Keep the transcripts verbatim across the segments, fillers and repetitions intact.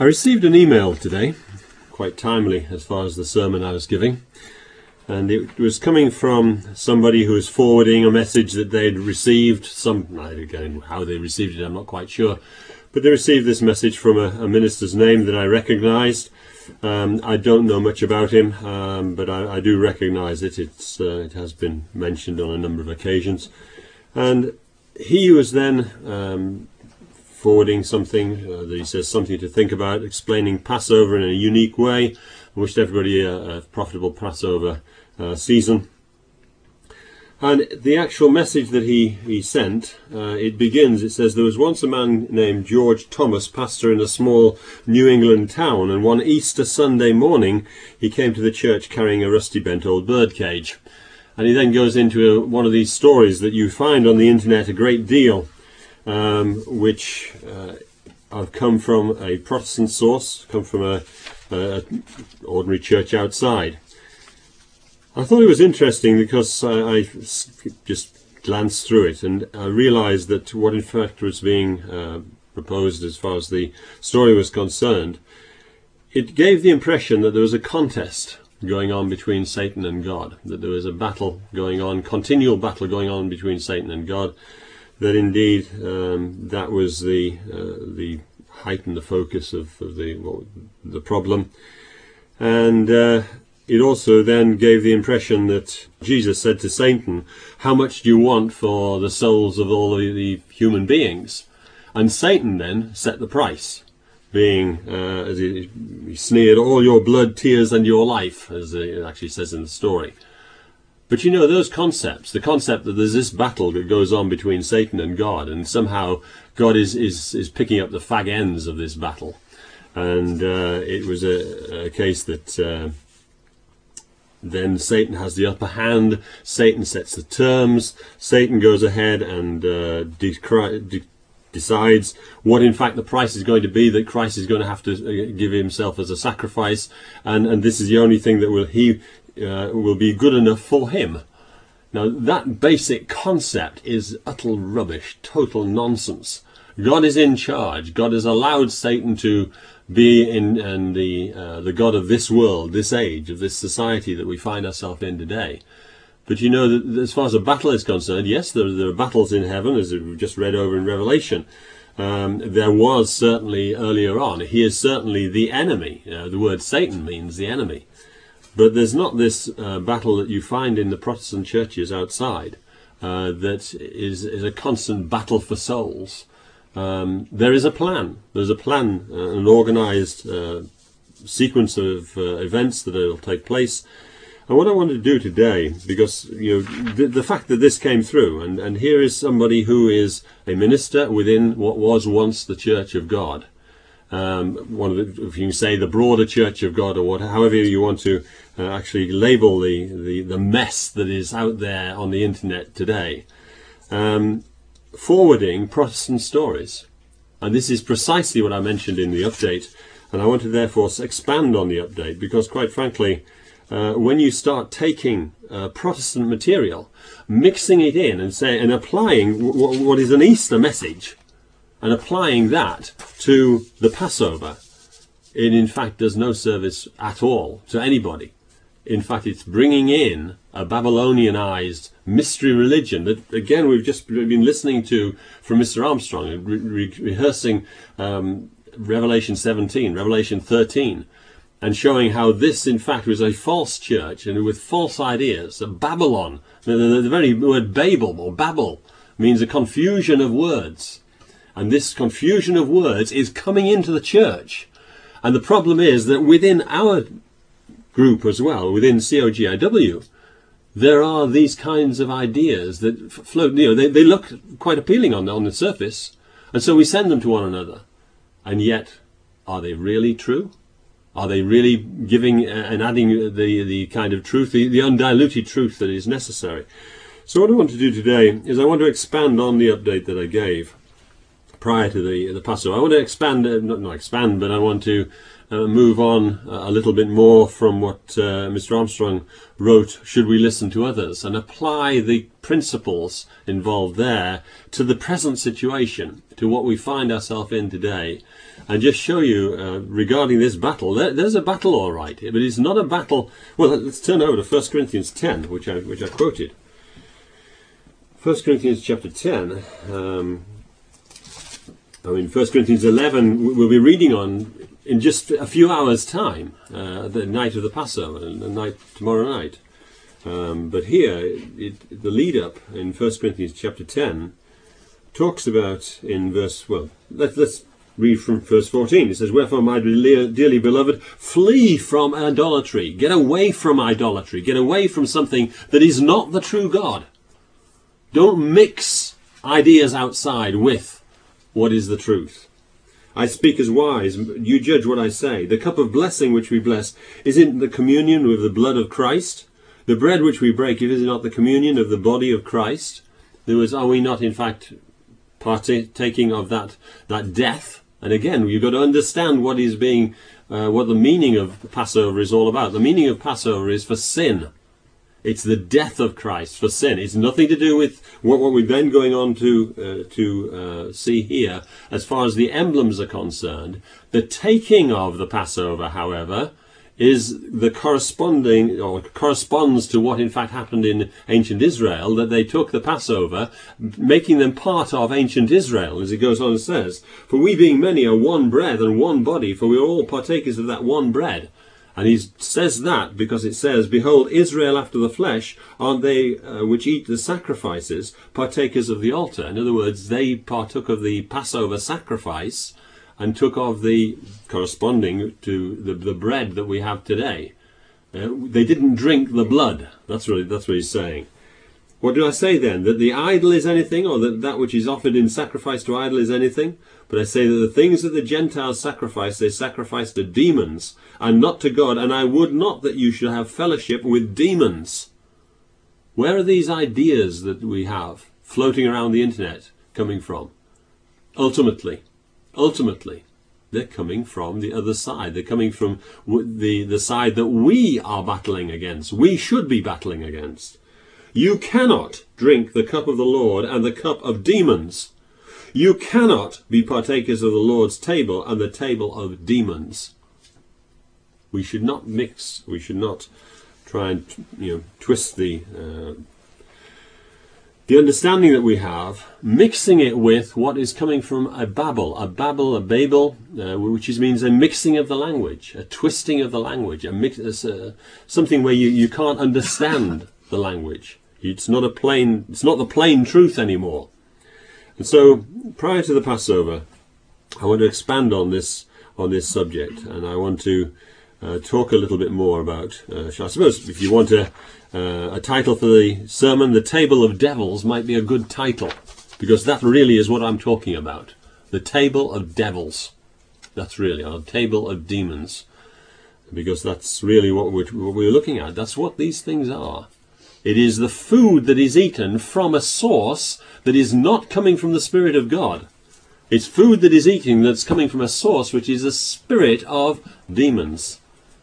I received an email today, quite timely as far as the sermon I was giving, and it was coming from somebody who was forwarding a message that they'd received. Some, again, how they received it I'm not quite sure, but they received this message from a, a minister's name that I recognised. Um, I don't know much about him, um, but I, I do recognise it. It's, uh, it has been mentioned on a number of occasions. And he was then um, forwarding something uh, that he says something to think about, explaining Passover in a unique way. I wished everybody a, a profitable Passover uh, season. And the actual message that he, he sent, uh, it begins, it says, there was once a man named George Thomas, pastor in a small New England town, and one Easter Sunday morning he came to the church carrying a rusty bent old birdcage. And he then goes into a, one of these stories that you find on the internet a great deal, um, which uh, have come from a Protestant source, come from a, a ordinary church outside. I thought it was interesting because I, I just glanced through it and I realised that what in fact was being uh, proposed as far as the story was concerned, it gave the impression that there was a contest going on between Satan and God, that there was a battle going on, continual battle going on between Satan and God, that indeed um, that was the uh, the height and the focus of, of the, well, the problem. And uh, it also then gave the impression that Jesus said to Satan, how much do you want for the souls of all the, the human beings? And Satan then set the price, being, uh, as he, he sneered, all your blood, tears and your life, as it actually says in the story. But you know, those concepts, the concept that there's this battle that goes on between Satan and God, and somehow God is, is, is picking up the fag ends of this battle. And uh, it was a, a case that uh, then Satan has the upper hand, Satan sets the terms, Satan goes ahead and uh, decry, de decides what in fact the price is going to be, that Christ is going to have to give himself as a sacrifice, and, and this is the only thing that will he uh, will be good enough for him. Now that basic concept is utter rubbish, total nonsense. God is in charge. God has allowed Satan to be in, in the uh, the God of this world, this age, of this society that we find ourselves in today. But you know that as far as a battle is concerned, yes, there, there are battles in heaven, as we've just read over in Revelation. Um, there was certainly earlier on. He is certainly the enemy. Uh, the word Satan means the enemy. But there's not this uh, battle that you find in the Protestant churches outside uh, that is, is a constant battle for souls. Um, there is a plan. There's a plan, uh, an organised uh, sequence of uh, events that will take place. And what I want to do today, because you know the, the fact that this came through, and, and here is somebody who is a minister within what was once the Church of God, um, one of the, if you can say the broader Church of God, or what, however you want to uh, actually label the, the the mess that is out there on the internet today. Um, forwarding Protestant stories, and this is precisely what I mentioned in the update, and I want to therefore expand on the update, because quite frankly uh, when you start taking uh, Protestant material, mixing it in and say and applying w what is an Easter message and applying that to the Passover, it in fact does no service at all to anybody. In fact, it's bringing in a Babylonianized mystery religion that, again, we've just been listening to from Mister Armstrong, re re rehearsing um, Revelation seventeen, Revelation thirteen, and showing how this, in fact, was a false church and with false ideas. A Babylon, the, the, the very word Babel or Babel means a confusion of words. And this confusion of words is coming into the church. And the problem is that within our group as well, within C O G I W, there are these kinds of ideas that float, you know, they, they look quite appealing on the, on the surface, and so we send them to one another. And yet, are they really true? Are they really giving and adding the, the kind of truth, the, the undiluted truth that is necessary? So what I want to do today is I want to expand on the update that I gave, prior to the, the Passover. I want to expand, uh, not, not expand, but I want to uh, move on a little bit more from what uh, Mister Armstrong wrote, Should We Listen to Others, and apply the principles involved there to the present situation, to what we find ourselves in today, and just show you, uh, regarding this battle, there, there's a battle all right, but it's not a battle. Well, let's turn over to First Corinthians ten, which I, which I quoted. First Corinthians chapter ten, um, I mean, First Corinthians eleven, we'll be reading on in just a few hours' time, uh, the night of the Passover, and the night tomorrow night. Um, but here, it, the lead-up in First Corinthians chapter ten talks about in verse, well, let, let's read from verse fourteen. It says, Wherefore, my dearly beloved, flee from idolatry. Get away from idolatry. Get away from something that is not the true God. Don't mix ideas outside with what is the truth. I speak as wise, you judge what I say. The cup of blessing which we bless, is it the communion with the blood of Christ? The bread which we break, is it not the communion of the body of Christ? In other words, are we not in fact partaking of that, that death? And again, you've got to understand what is being, uh, what the meaning of Passover is all about. The meaning of Passover is for sin. It's the death of Christ for sin. It's nothing to do with what, what we're then going on to uh, to uh, see here as far as the emblems are concerned. The taking of the Passover, however, is the corresponding, or corresponds to what in fact happened in ancient Israel, that they took the Passover, making them part of ancient Israel, as it goes on and says, For we being many are one bread and one body, for we are all partakers of that one bread. And he says that because it says, Behold, Israel after the flesh, aren't they uh, which eat the sacrifices, partakers of the altar? In other words, they partook of the Passover sacrifice and took of the corresponding to the, the bread that we have today. Uh, they didn't drink the blood. That's really, that's what he's saying. What do I say then? That the idol is anything, or that that which is offered in sacrifice to idol is anything? But I say that the things that the Gentiles sacrifice, they sacrifice to demons, and not to God. And I would not that you should have fellowship with demons. Where are these ideas that we have floating around the internet coming from? Ultimately, ultimately, they're coming from the other side. They're coming from the, the side that we are battling against. We should be battling against. You cannot drink the cup of the Lord and the cup of demons. You cannot be partakers of the Lord's table and the table of demons. We should not mix. We should not try and, you know, twist the uh, the understanding that we have, mixing it with what is coming from a babel, a babel, a babel, uh, which is, means a mixing of the language, a twisting of the language, a mix, uh, something where you, you can't understand the language. It's not a plain. It's not the plain truth anymore. And so, prior to the Passover, I want to expand on this on this subject, and I want to uh, talk a little bit more about. Uh, I suppose, if you want a uh, a title for the sermon, "The Table of Devils" might be a good title, because that really is what I'm talking about. The table of devils. That's really our table of demons, because that's really what we're, what we're looking at. That's what these things are. It is the food that is eaten from a source that is not coming from the Spirit of God. It's food that is eaten that's coming from a source which is the spirit of demons.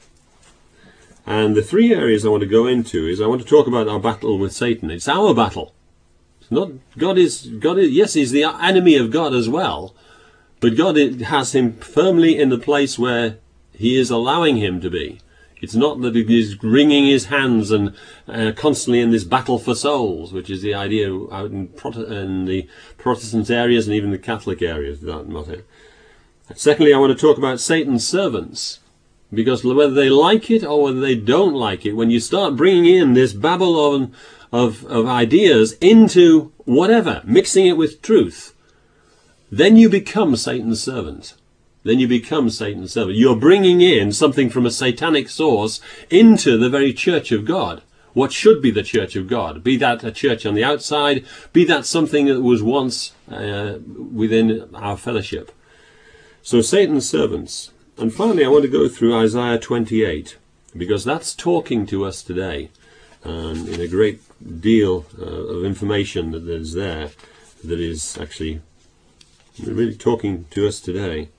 And the three areas I want to go into is I want to talk about our battle with Satan. It's our battle. It's not God is God is yes, he's the enemy of God as well, but God has him firmly in the place where he is allowing him to be. It's not that he's wringing his hands and uh, constantly in this battle for souls, which is the idea out in, Prote- in the Protestant areas and even the Catholic areas. That not it. Secondly, I want to talk about Satan's servants, because whether they like it or whether they don't like it, when you start bringing in this Babylon of, of ideas into whatever, mixing it with truth, then you become Satan's servant. Then you become Satan's servant. You're bringing in something from a satanic source into the very church of God. What should be the church of God? Be that a church on the outside, be that something that was once uh, within our fellowship. So Satan's servants. And finally, I want to go through Isaiah twenty-eight, because that's talking to us today, um, in a great deal uh, of information that is there that is actually They're really talking to us today.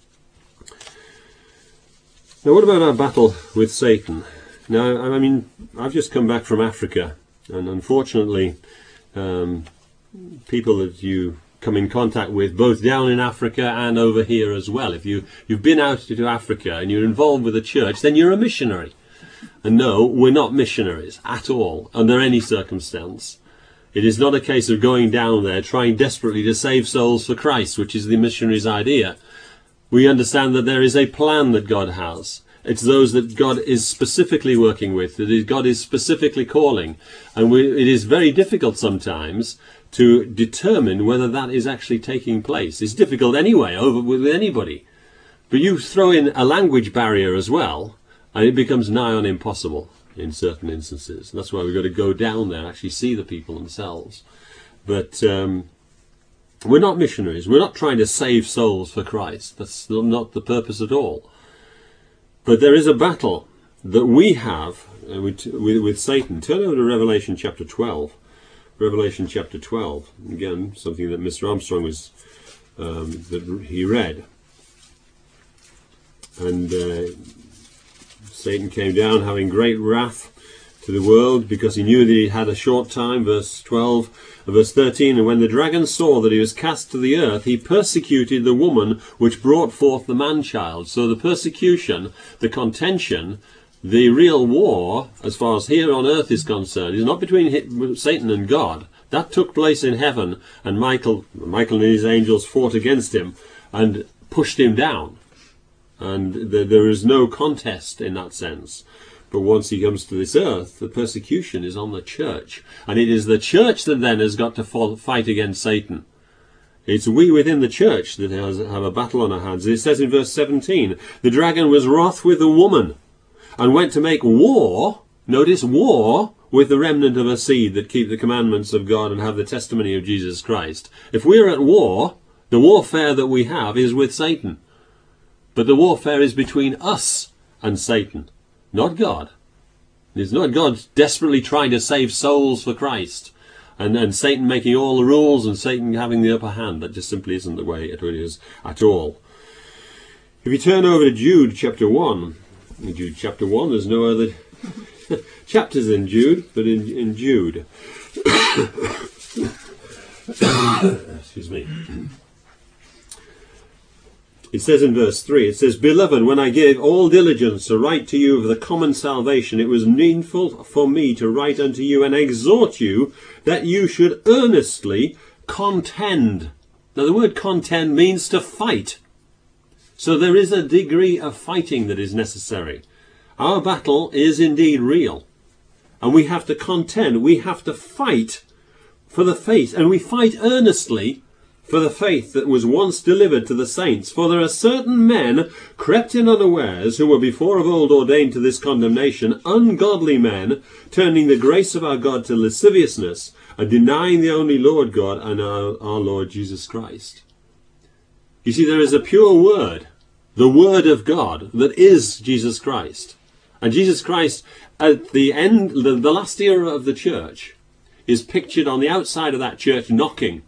Now, what about our battle with Satan? Now, I mean, I've just come back from Africa, and unfortunately, um, people that you come in contact with both down in Africa and over here as well. If you, you've been out to Africa and you're involved with a church, then you're a missionary. And no, we're not missionaries at all, under any circumstance. It is not a case of going down there trying desperately to save souls for Christ, which is the missionary's idea. We understand that there is a plan that God has. It's those that God is specifically working with, that God is specifically calling. And we, it is very difficult sometimes to determine whether that is actually taking place. It's difficult anyway, over with anybody. But you throw in a language barrier as well, and it becomes nigh on impossible in certain instances. And that's why we've got to go down there and actually see the people themselves. But um, we're not missionaries. We're not trying to save souls for Christ. That's not the purpose at all. But there is a battle that we have uh, with, with, with Satan. Turn over to Revelation chapter twelve. Revelation chapter twelve. Again, something that Mister Armstrong was um, that he read. And uh, Satan came down having great wrath to the world, because he knew that he had a short time. Verse twelve and verse thirteen. And when the dragon saw that he was cast to the earth, he persecuted the woman which brought forth the man-child. So the persecution, the contention, the real war, as far as here on earth is concerned, is not between Satan and God. That took place in heaven, and Michael, Michael and his angels fought against him and pushed him down. And the, there is no contest in that sense. But once he comes to this earth, the persecution is on the church. And it is the church that then has got to fight against Satan. It's we within the church that has, have a battle on our hands. It says in verse seventeen, the dragon was wroth with the woman, and went to make war, notice war, with the remnant of her seed that keep the commandments of God and have the testimony of Jesus Christ. If we're at war, the warfare that we have is with Satan. But the warfare is between us and Satan, not God. It's not God desperately trying to save souls for Christ, and, and Satan making all the rules and Satan having the upper hand. That just simply isn't the way it is at all. If you turn over to Jude chapter one, in Jude chapter one, there's no other chapters in Jude, but in, in Jude. Excuse me. It says in verse three, it says, Beloved, when I gave all diligence to write to you of the common salvation, it was needful for me to write unto you and exhort you that you should earnestly contend. Now the word contend means to fight. So there is a degree of fighting that is necessary. Our battle is indeed real. And we have to contend. We have to fight for the faith. And we fight earnestly for the faith that was once delivered to the saints. For there are certain men crept in unawares, who were before of old ordained to this condemnation, ungodly men, turning the grace of our God to lasciviousness, and denying the only Lord God and our, our Lord Jesus Christ. You see, there is a pure word, the word of God, that is Jesus Christ. And Jesus Christ, at the end, the, the last era of the church, is pictured on the outside of that church knocking.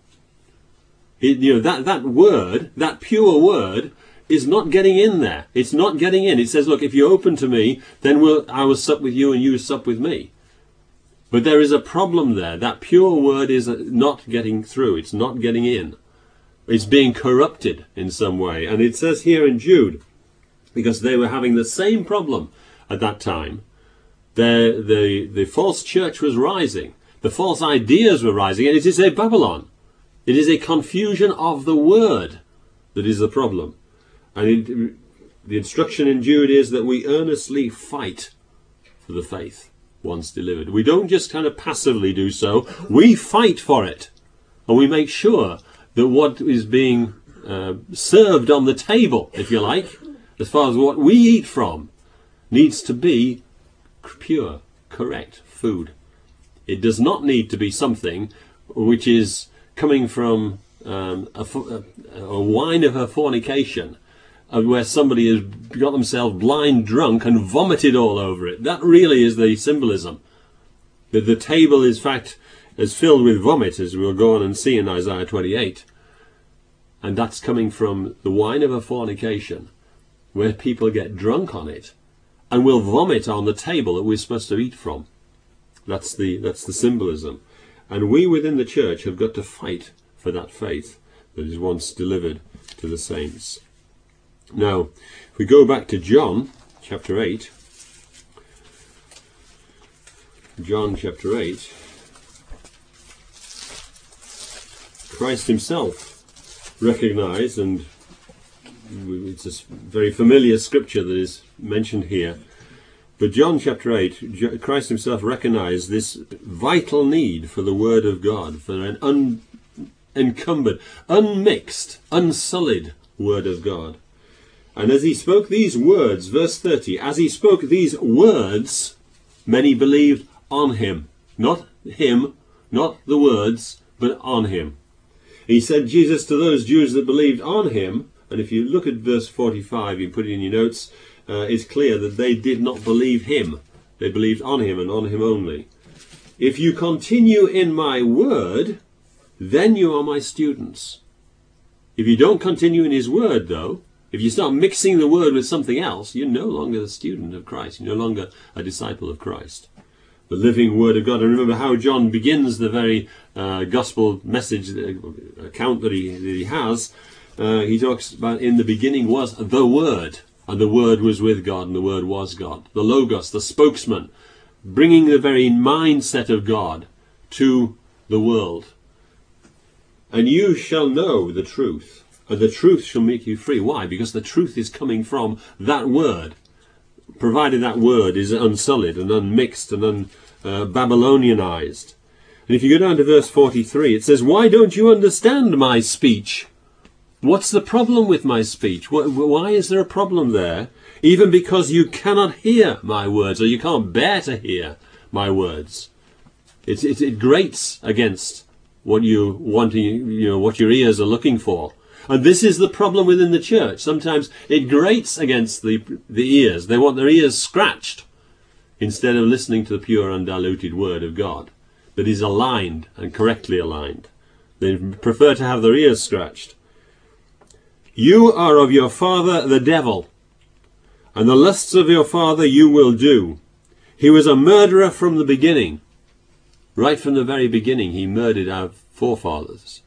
It, you know, that, that word, that pure word, is not getting in there. It's not getting in. It says, look, if you open to me, then we'll, I will sup with you and you will sup with me. But there is a problem there. That pure word is not getting through. It's not getting in. It's being corrupted in some way. And it says here in Jude, because they were having the same problem at that time. The, the, the false church was rising. The false ideas were rising. And it is a Babylon. It is a confusion of the word that is the problem. And it, the instruction in Jude is that we earnestly fight for the faith once delivered. We don't just kind of passively do so. We fight for it. And we make sure that what is being uh, served on the table, if you like, as far as what we eat from, needs to be pure, correct food. It does not need to be something which is coming from um, a, a, a wine of her fornication, uh, where somebody has got themselves blind drunk and vomited all over it. That really is the symbolism. That the table, is fact, is filled with vomit, as we'll go on and see in Isaiah twenty-eight. And that's coming from the wine of a fornication, where people get drunk on it and will vomit on the table that we're supposed to eat from. That's the, that's the symbolism. And we within the church have got to fight for that faith that is once delivered to the saints. Now, if we go back to John chapter eight, John chapter eight, Christ himself recognized, and it's a very familiar scripture that is mentioned here, but John chapter eight, Christ himself recognized this vital need for the Word of God, for an unencumbered, unmixed, unsullied Word of God. And as he spoke these words, verse thirty, as he spoke these words, many believed on him. Not him, not the words, but on him. He said, Jesus, to those Jews that believed on him, and if you look at verse forty-five, you put it in your notes, uh, it's clear that they did not believe him. They believed on him and on him only. If you continue in my word, then you are my students. If you don't continue in his word, though, if you start mixing the word with something else, you're no longer a student of Christ. You're no longer a disciple of Christ. The living word of God. And remember how John begins the very uh, gospel message uh, account that he, that he has. Uh, he talks about in the beginning was the Word, and the Word was with God, and the Word was God. The Logos, the spokesman, bringing the very mindset of God to the world. And you shall know the truth, and the truth shall make you free. Why? Because the truth is coming from that Word, provided that Word is unsullied and unmixed and un, uh, Babylonianized. And if you go down to verse forty-three, it says, why don't you understand my speech? What's the problem with my speech? Why is there a problem there? Even because you cannot hear my words, or you can't bear to hear my words. It, it, it grates against what you wanting, you know, what your ears are looking for. And this is the problem within the church. Sometimes it grates against the, the ears. They want their ears scratched instead of listening to the pure, undiluted word of God that is aligned and correctly aligned. They prefer to have their ears scratched. You are of your father the devil, and the lusts of your father you will do. He was a murderer from the beginning. Right from the very beginning, he murdered our forefathers.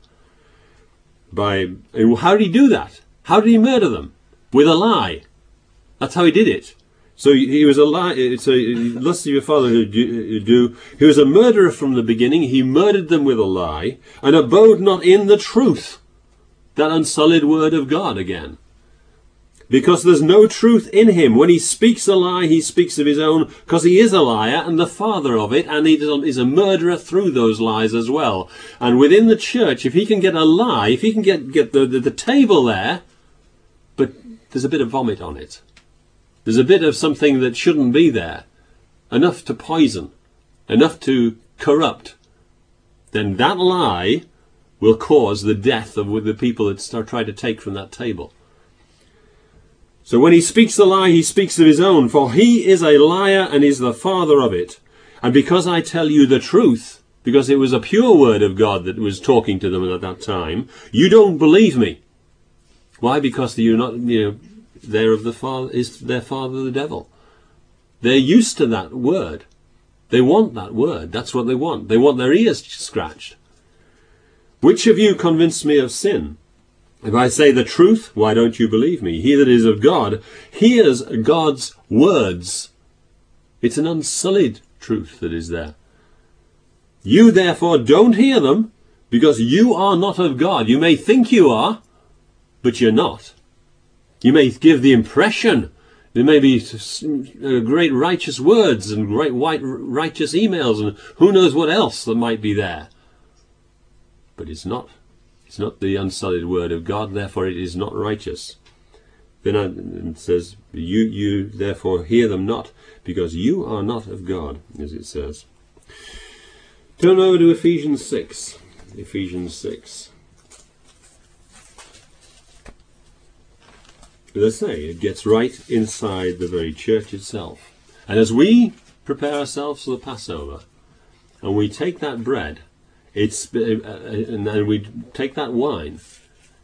By and how did he do that? How did he murder them? With a lie. That's how he did it. So he was a lie. So lusts of your father you do. He was a murderer from the beginning. He murdered them with a lie, and abode not in the truth. That unsullied word of God again. Because there's no truth in him. When he speaks a lie, he speaks of his own, because he is a liar and the father of it, and he is a murderer through those lies as well. And within the church, if he can get a lie, if he can get, get the, the, the table there, but there's a bit of vomit on it. There's a bit of something that shouldn't be there. Enough to poison. Enough to corrupt. Then that lie will cause the death of the people that start trying to take from that table. So when he speaks the lie, he speaks of his own, for he is a liar and is the father of it. And because I tell you the truth, because it was a pure word of God that was talking to them at that time, you don't believe me. Why? Because you're not, you know, they're of the father, is their father the devil. They're used to that word. They want that word. That's what they want. They want their ears scratched. Which of you convinced me of sin? If I say the truth, why don't you believe me? He that is of God hears God's words. It's an unsullied truth that is there. You therefore don't hear them, because you are not of God. You may think you are, but you're not. You may give the impression. There may be great righteous words and great white righteous emails and who knows what else that might be there. But it's not. It's not the unsullied word of God, therefore it is not righteous. Then it says, you, you therefore hear them not, because you are not of God, as it says. Turn over to Ephesians six. Ephesians six. As I say, it gets right inside the very church itself. And as we prepare ourselves for the Passover, and we take that bread, It's uh, and then we take that wine.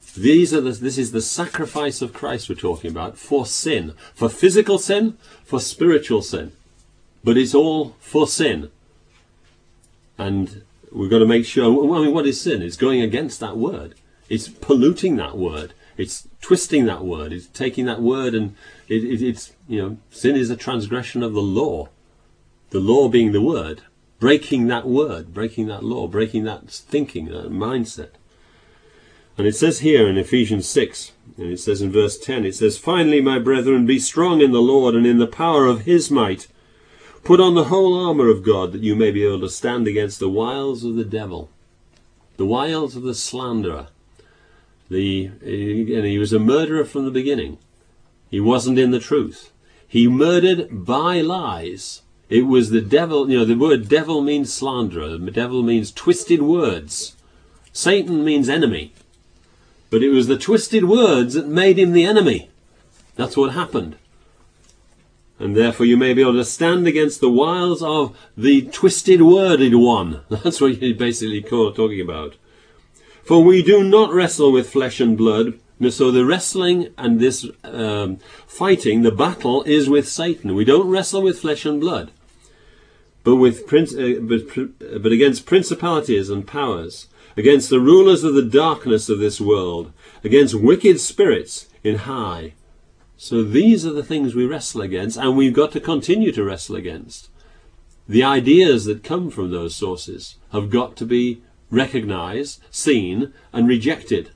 These are the, this is the sacrifice of Christ we're talking about for sin, for physical sin, for spiritual sin. But it's all for sin. And we've got to make sure, I mean, what is sin? It's going against that word. It's polluting that word. It's twisting that word. It's taking that word and it, it, it's, you know, sin is a transgression of the law. The law being the word. Breaking that word, breaking that law, breaking that thinking, that mindset. And it says here in Ephesians six, and it says in verse ten, it says, "Finally, my brethren, be strong in the Lord and in the power of his might. Put on the whole armour of God, that you may be able to stand against the wiles of the devil." The wiles of the slanderer. The, and he was a murderer from the beginning. He wasn't in the truth. He murdered by lies. It was the devil, you know, the word devil means slanderer. The devil means twisted words. Satan means enemy. But it was the twisted words that made him the enemy. That's what happened. And therefore you may be able to stand against the wiles of the twisted worded one. That's what you're basically talking about. "For we do not wrestle with flesh and blood." So the wrestling and this um, fighting, the battle, is with Satan. We don't wrestle with flesh and blood. But, with prince, uh, but, but against principalities and powers, against the rulers of the darkness of this world, against wicked spirits in high. So these are the things we wrestle against, and we've got to continue to wrestle against. The ideas that come from those sources have got to be recognized, seen, and rejected.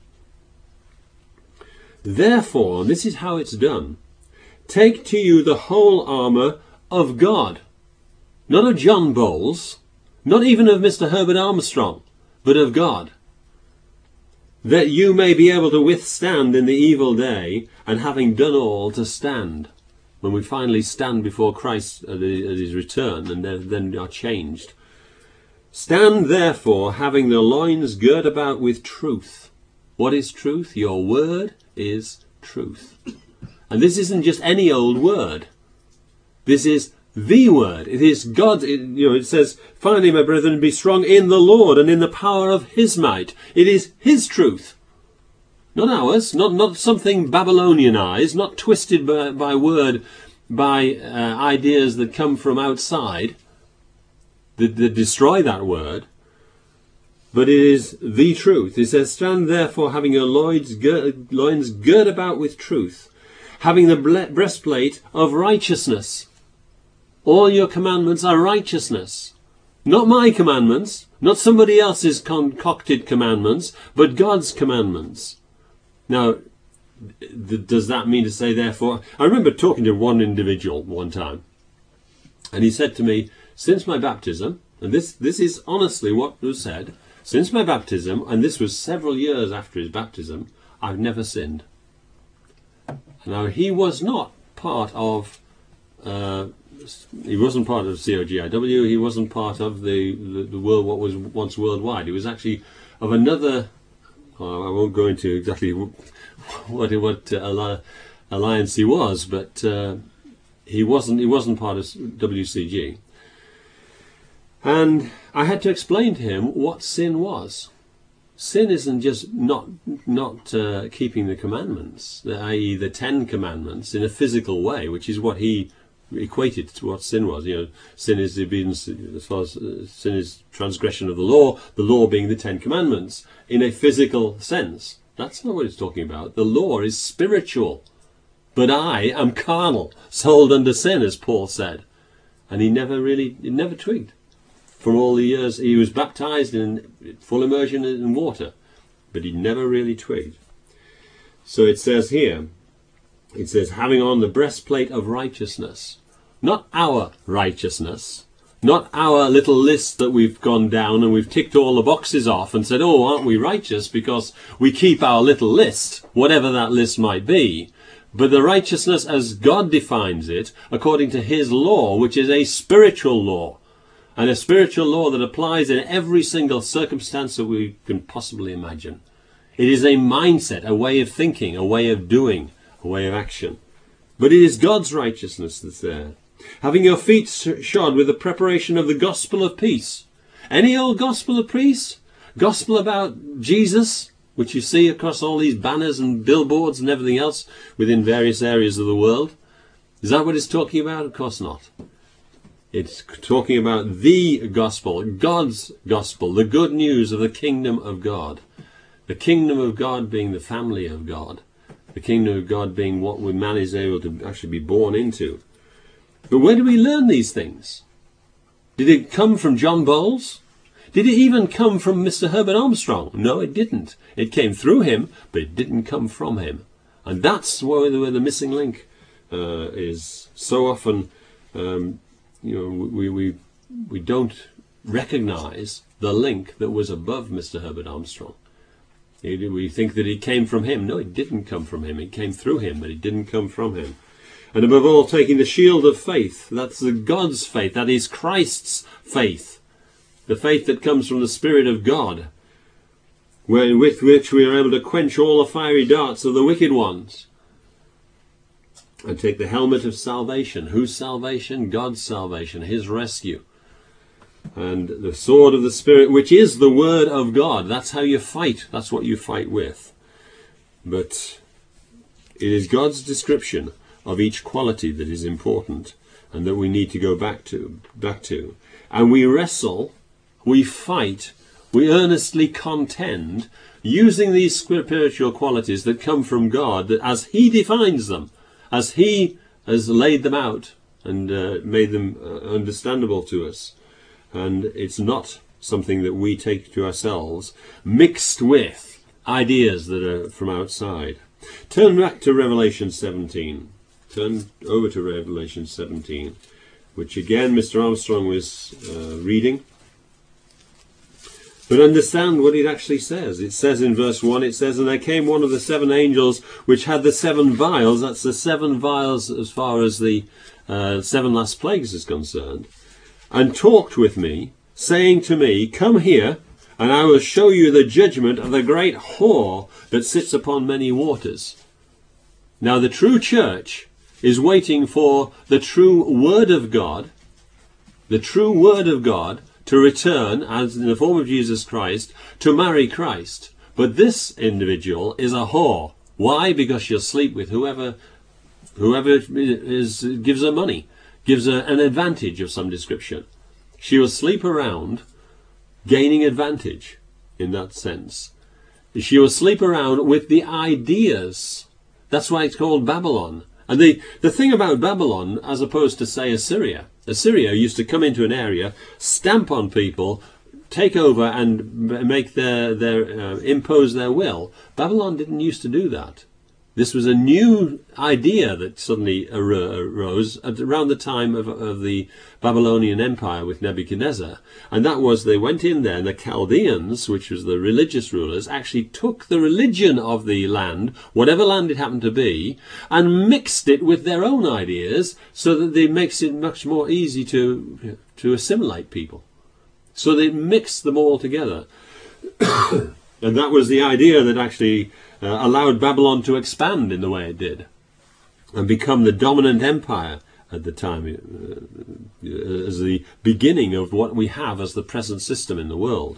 "Therefore," and this is how it's done, "take to you the whole armour of God." Not of John Bowles, not even of Mister Herbert Armstrong, but of God. "That you may be able to withstand in the evil day, and having done all, to stand." When we finally stand before Christ at his return, and then are changed. "Stand therefore, having the loins girt about with truth." What is truth? Your word is truth. And this isn't just any old word. This is the word. It is God. It, you know, it says, "Finally, my brethren, be strong in the Lord and in the power of his might." It is his truth. Not ours. Not, not something Babylonianized, not twisted by, by word, by uh, ideas that come from outside, that, that destroy that word. But it is the truth. It says, "Stand therefore, having your loins girt, loins girt about with truth, having the breastplate of righteousness." All your commandments are righteousness. Not my commandments, not somebody else's concocted commandments, but God's commandments. Now, th- does that mean to say, therefore... I remember talking to one individual one time, and he said to me, since my baptism, and this, this is honestly what was said, since my baptism, and this was several years after his baptism, I've never sinned. Now, he was not part of... Uh, He wasn't part of C O G I W. He wasn't part of the, the, the world, what was once worldwide. He was actually of another. Oh, I won't go into exactly what what uh, alliance he was, but uh, he wasn't. He wasn't part of W C G. And I had to explain to him what sin was. Sin isn't just not not uh, keeping the commandments, that is, the Ten Commandments, in a physical way, which is what he equated to what sin was. You know, sin is obedience, as far as uh, sin is transgression of the law, the law being the Ten Commandments, in a physical sense. That's not what it's talking about. The law is spiritual. But I am carnal, sold under sin, as Paul said. And he never really, he never twigged. For all the years, he was baptized in full immersion in water, but he never really twigged. So it says here, it says, having on the breastplate of righteousness. Not our righteousness, not our little list that we've gone down and we've ticked all the boxes off and said, oh, aren't we righteous because we keep our little list, whatever that list might be. But the righteousness as God defines it, according to his law, which is a spiritual law, and a spiritual law that applies in every single circumstance that we can possibly imagine. It is a mindset, a way of thinking, a way of doing, a way of action. But it is God's righteousness that's there. Having your feet shod with the preparation of the gospel of peace. Any old gospel of peace? Gospel about Jesus? which you see across all these banners and billboards and everything else within various areas of the world? Is that what it's talking about? Of course not. It's talking about the gospel, God's gospel, the good news of the kingdom of God. The kingdom of God being the family of God. The kingdom of God being what man is able to actually be born into. But where do we learn these things? Did it come from John Bowles? Did it even come from Mister Herbert Armstrong? No, it didn't. It came through him, but it didn't come from him. And that's where the, where the missing link uh, is. So often, um, you know, we, we, we don't recognize the link that was above Mister Herbert Armstrong. We think that it came from him. No, it didn't come from him. It came through him, but it didn't come from him. And above all, taking the shield of faith. That's the God's faith. That is Christ's faith. The faith that comes from the Spirit of God, where, with which we are able to quench all the fiery darts of the wicked ones. And take the helmet of salvation. Whose salvation? God's salvation. His rescue. And the sword of the Spirit, which is the word of God. That's how you fight. That's what you fight with. But it is God's description of each quality that is important and that we need to go back to. Back to. And we wrestle, we fight, we earnestly contend using these spiritual qualities that come from God, that as He defines them, as He has laid them out and uh, made them uh, understandable to us. And it's not something that we take to ourselves, mixed with ideas that are from outside. Turn back to Revelation seventeen. Turn over to Revelation seventeen, which again Mister Armstrong was uh, reading. But understand what it actually says. It says in verse one, it says, "And there came one of the seven angels which had the seven vials." That's the seven vials as far as the uh, seven last plagues is concerned. "And talked with me, saying to me, Come here, and I will show you the judgment of the great whore that sits upon many waters." Now the true church is waiting for the true word of God, the true word of God, to return, as in the form of Jesus Christ, to marry Christ. But this individual is a whore. Why? Because she'll sleep with whoever whoever is, gives her money, gives her an advantage of some description. She will sleep around, gaining advantage in that sense. She will sleep around with the ideas. That's why it's called Babylon. And the, the thing about Babylon, as opposed to, say, Assyria, Assyria used to come into an area, stamp on people, take over and make their, their uh, impose their will. Babylon didn't used to do that. This was a new idea that suddenly arose at around the time of, of the Babylonian Empire with Nebuchadnezzar. And that was, they went in there, and the Chaldeans, which was the religious rulers, actually took the religion of the land, whatever land it happened to be, and mixed it with their own ideas, so that it makes it much more easy to, to assimilate people. So they mixed them all together. And that was the idea that actually uh, allowed Babylon to expand in the way it did and become the dominant empire at the time, uh, as the beginning of what we have as the present system in the world.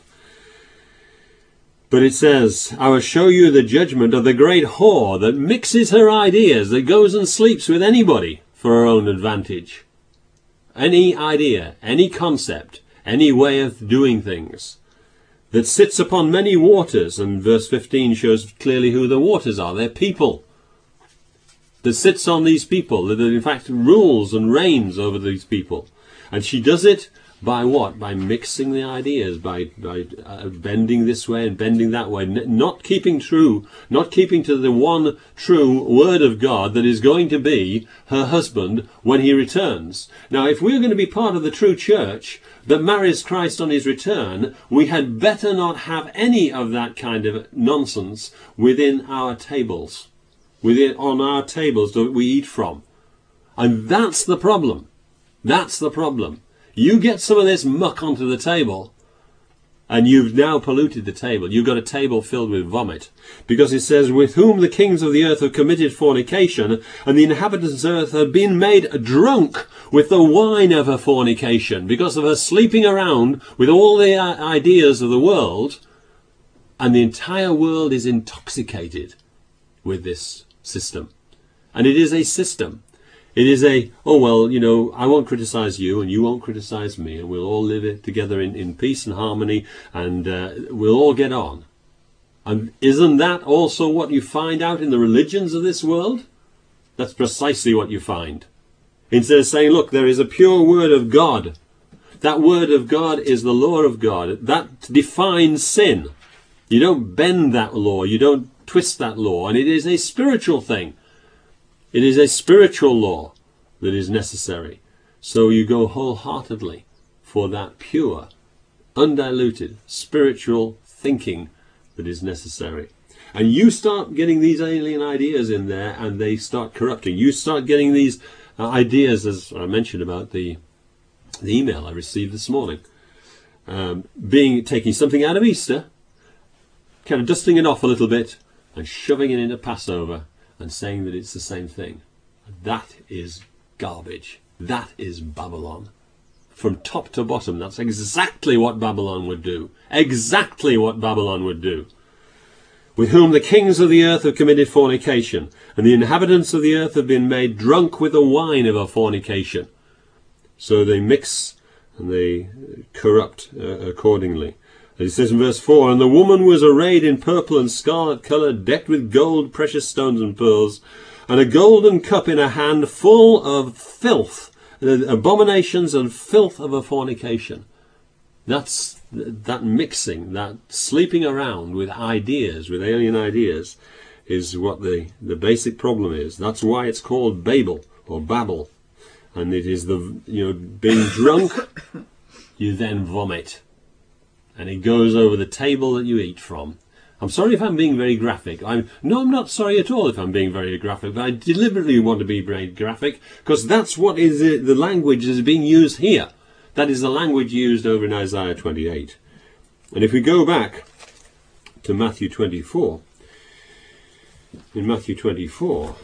But it says, "I will show you the judgment of the great whore that mixes her ideas, that goes and sleeps with anybody for her own advantage." Any idea, any concept, any way of doing things, that sits upon many waters, and verse fifteen shows clearly who the waters are. They're people. That sits on these people, that in fact rules and reigns over these people. And she does it by what? By mixing the ideas, by, by uh, bending this way and bending that way, N- not keeping true, not keeping to the one true word of God that is going to be her husband when he returns. Now, if we're going to be part of the true church that marries Christ on his return, we had better not have any of that kind of nonsense within our tables, within on our tables that we eat from. And that's the problem. That's the problem. You get some of this muck onto the table, and you've now polluted the table. You've got a table filled with vomit. Because it says, "With whom the kings of the earth have committed fornication, and the inhabitants of the earth have been made drunk with the wine of her fornication," because of her sleeping around with all the ideas of the world. And the entire world is intoxicated with this system. And it is a system. It is a, oh, well, you know, I won't criticize you and you won't criticize me, and we'll all live it together in, in peace and harmony, and uh, we'll all get on. And isn't that also what you find out in the religions of this world? That's precisely what you find. Instead of saying, look, there is a pure word of God. That word of God is the law of God. That defines sin. You don't bend that law. You don't twist that law. And it is a spiritual thing. It is a spiritual law that is necessary. So you go wholeheartedly for that pure, undiluted, spiritual thinking that is necessary. And you start getting these alien ideas in there, and they start corrupting. You start getting these uh, ideas, as I mentioned about the, the email I received this morning, um, being taking something out of Easter, kind of dusting it off a little bit, and shoving it into Passover, and saying that it's the same thing. That is garbage. That is Babylon. From top to bottom, that's exactly what Babylon would do. Exactly what Babylon would do. With whom the kings of the earth have committed fornication, and the inhabitants of the earth have been made drunk with the wine of our fornication. So they mix and they corrupt uh, accordingly. It says in verse four, and the woman was arrayed in purple and scarlet colour, decked with gold, precious stones and pearls, and a golden cup in her hand full of filth, the abominations and filth of a fornication. That's that mixing, that sleeping around with ideas, with alien ideas, is what the, the basic problem is. That's why it's called Babel or Babel. And it is the, you know, being drunk, you then vomit. And it goes over the table that you eat from. I'm sorry if I'm being very graphic. I'm no, I'm not sorry at all if I'm being very graphic, but I deliberately want to be very graphic, because that's what is the, the language that is being used here. That is the language used over in Isaiah twenty-eight. And if we go back to Matthew twenty-four, in Matthew twenty-four,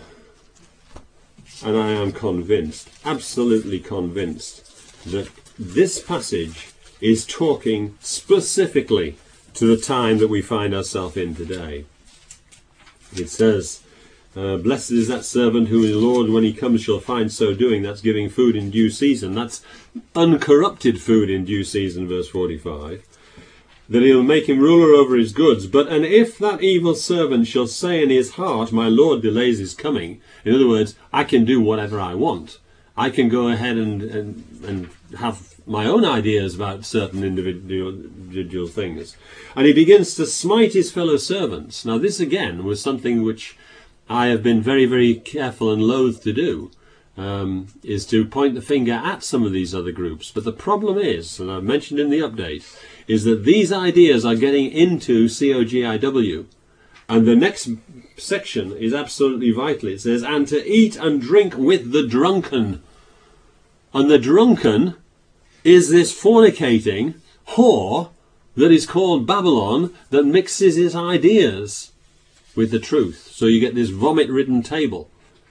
and I am convinced, absolutely convinced, that this passage is talking specifically to the time that we find ourselves in today. It says, uh, blessed is that servant whom the Lord, when he comes, shall find so doing. That's giving food in due season. That's uncorrupted food in due season, verse forty-five. That he'll make him ruler over his goods. But and if that evil servant shall say in his heart, my Lord delays his coming. In other words, I can do whatever I want. I can go ahead and, and, and have my own ideas about certain individual, individual things. And he begins to smite his fellow servants. Now this again was something which I have been very, very careful and loath to do, um, is to point the finger at some of these other groups. But the problem is, and I've mentioned in the update, is that these ideas are getting into C O G I W. And the next section is absolutely vital. It says, and to eat and drink with the drunken. And the drunken is this fornicating whore that is called Babylon, that mixes his ideas with the truth. So you get this vomit-ridden table.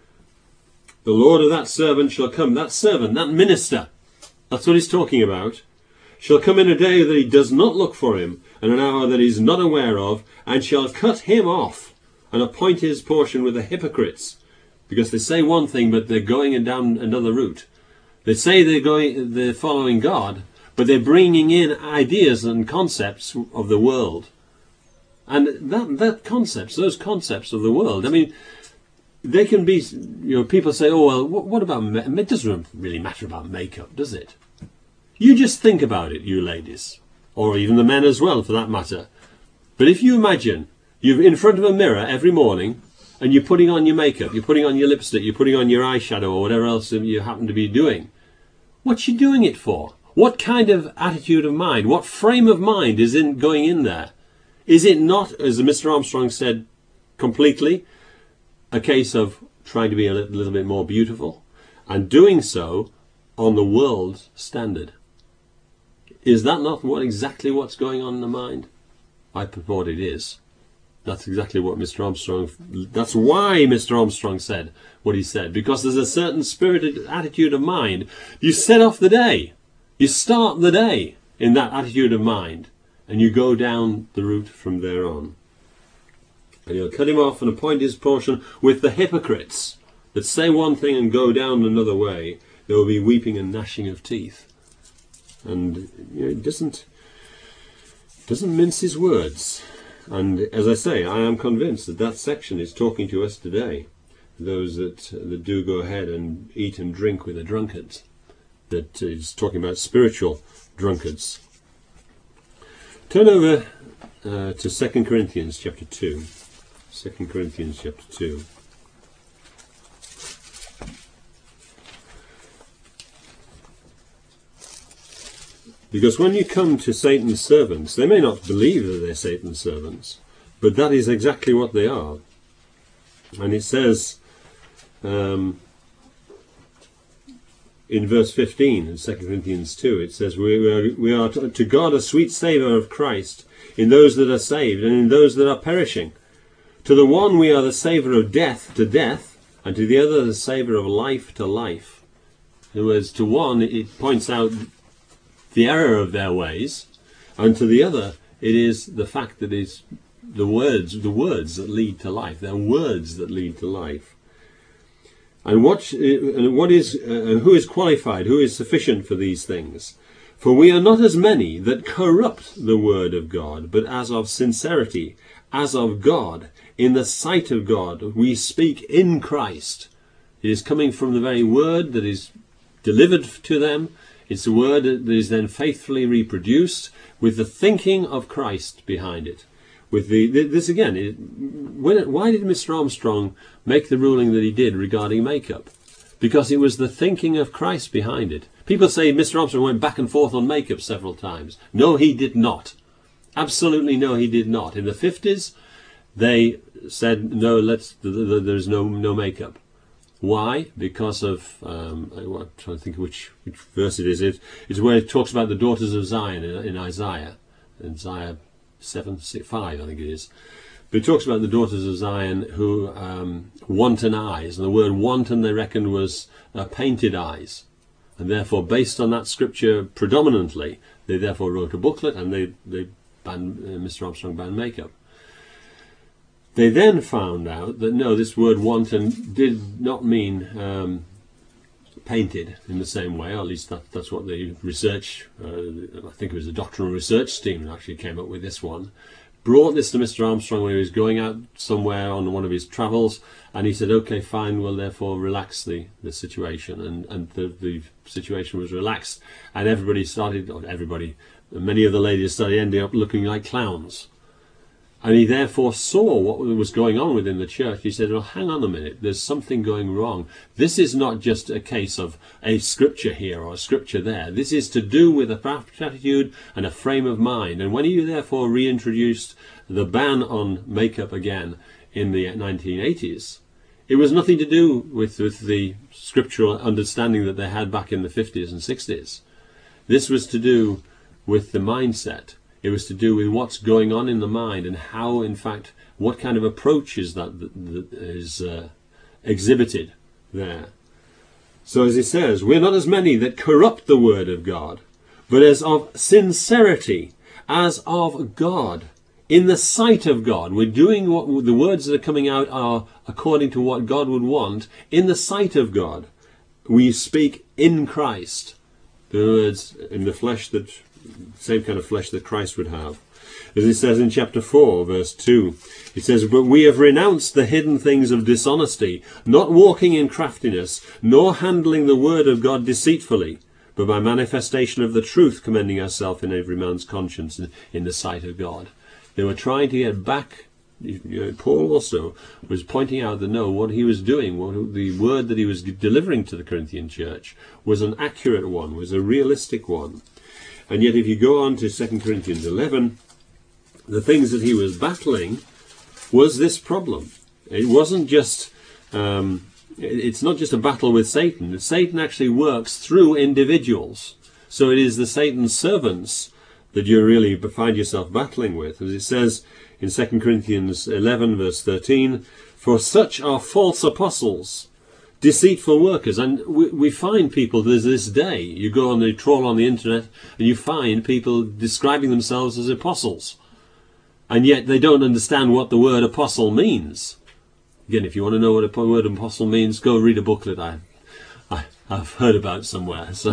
The Lord of that servant shall come. That servant, that minister, that's what he's talking about, shall come in a day that he does not look for him, and an hour that he is not aware of, and shall cut him off, and appoint his portion with the hypocrites. Because they say one thing, but they're going down another route. They say they're going, they're following God, but they're bringing in ideas and concepts of the world. And that, that concepts, those concepts of the world, I mean, they can be, you know, people say, oh, well, what, what about, it doesn't really matter about makeup, does it? You just think about it, you ladies, or even the men as well, for that matter. But if you imagine you're in front of a mirror every morning, and you're putting on your makeup, you're putting on your lipstick, you're putting on your eyeshadow or whatever else you happen to be doing. What's you doing it for? What kind of attitude of mind, what frame of mind is in going in there? Is it not, as Mister Armstrong said, completely a case of trying to be a little, little bit more beautiful and doing so on the world's standard? Is that not what exactly what's going on in the mind? I purport it is. That's exactly what Mister Armstrong, that's why Mister Armstrong said what he said, because there's a certain spirited attitude of mind. You set off the day, you start the day in that attitude of mind, and you go down the route from there on. And he'll cut him off and appoint his portion with the hypocrites that say one thing and go down another way. There will be weeping and gnashing of teeth. And you know, it doesn't, doesn't mince his words. And as I say, I am convinced that that section is talking to us today. Those that, that do go ahead and eat and drink with the drunkards. That is talking about spiritual drunkards. Turn over uh, to Second Corinthians chapter two. Second Corinthians chapter two. Because when you come to Satan's servants, they may not believe that they're Satan's servants, but that is exactly what they are. And it says um, in verse fifteen in Second Corinthians two, it says, we are, we are to, to God a sweet savour of Christ in those that are saved and in those that are perishing. To the one we are the savour of death to death, and to the other the savour of life to life. In other words, to one it points out the error of their ways, and to the other it is the fact that it's the words, the words that lead to life. They're words that lead to life. And what, and what is, uh, who is qualified, who is sufficient for these things? For we are not as many that corrupt the word of God, but as of sincerity, as of God, in the sight of God, we speak in Christ. It is coming from the very word that is delivered to them. It's a word that is then faithfully reproduced with the thinking of Christ behind it. With the this again, it, when, why did Mister Armstrong make the ruling that he did regarding makeup? Because it was the thinking of Christ behind it. People say Mister Armstrong went back and forth on makeup several times. No, he did not. Absolutely no, he did not. In the fifties, they said no. Let's there's no no makeup. Why? Because of um, I'm trying to think which which verse it is. It, it's where it talks about the daughters of Zion in, in Isaiah, in Isaiah seven, six, five, I think it is. But it talks about the daughters of Zion who um, wanton eyes, and the word wanton they reckoned was uh, painted eyes, and therefore based on that scripture predominantly, they therefore wrote a booklet and they they banned uh, Mister Armstrong banned makeup. They then found out that no, this word wanton did not mean um, painted in the same way, or at least that, that's what the research, uh, I think it was the doctrinal research team that actually came up with this one, brought this to Mister Armstrong when he was going out somewhere on one of his travels, and he said, okay, fine, we'll therefore relax the, the situation, and, and the, the situation was relaxed, and everybody started, or everybody, many of the ladies started ending up looking like clowns. And he therefore saw what was going on within the church. He said, well, hang on a minute, there's something going wrong. This is not just a case of a scripture here or a scripture there. This is to do with a attitude and a frame of mind. And when he therefore reintroduced the ban on makeup again in the nineteen eighties, it was nothing to do with, with the scriptural understanding that they had back in the fifties and sixties. This was to do with the mindset. It was to do with what's going on in the mind and how, in fact, what kind of approach is that that, that is uh, exhibited there. So as he says, we're not as many that corrupt the word of God, but as of sincerity, as of God, in the sight of God. We're doing what the words that are coming out are according to what God would want, in the sight of God. We speak in Christ. The words in the flesh that same kind of flesh that Christ would have. As it says in chapter four, verse two, it says, but we have renounced the hidden things of dishonesty, not walking in craftiness, nor handling the word of God deceitfully, but by manifestation of the truth, commending ourselves in every man's conscience in, in the sight of God. They were trying to get back. You know, Paul also was pointing out that no, what he was doing, what the word that he was delivering to the Corinthian church was an accurate one, was a realistic one. And yet if you go on to Second Corinthians eleven, the things that he was battling was this problem. It wasn't just, um, it's not just a battle with Satan. Satan actually works through individuals. So it is the Satan's servants that you really find yourself battling with. As it says in Second Corinthians eleven, verse thirteen, for such are false apostles, Deceitful workers. And we, we find people, there's this day, you go on the trawl on the internet and you find people describing themselves as apostles. And yet they don't understand what the word apostle means. Again, if you want to know what a word apostle means, go read a booklet I, I, I've heard about somewhere. So,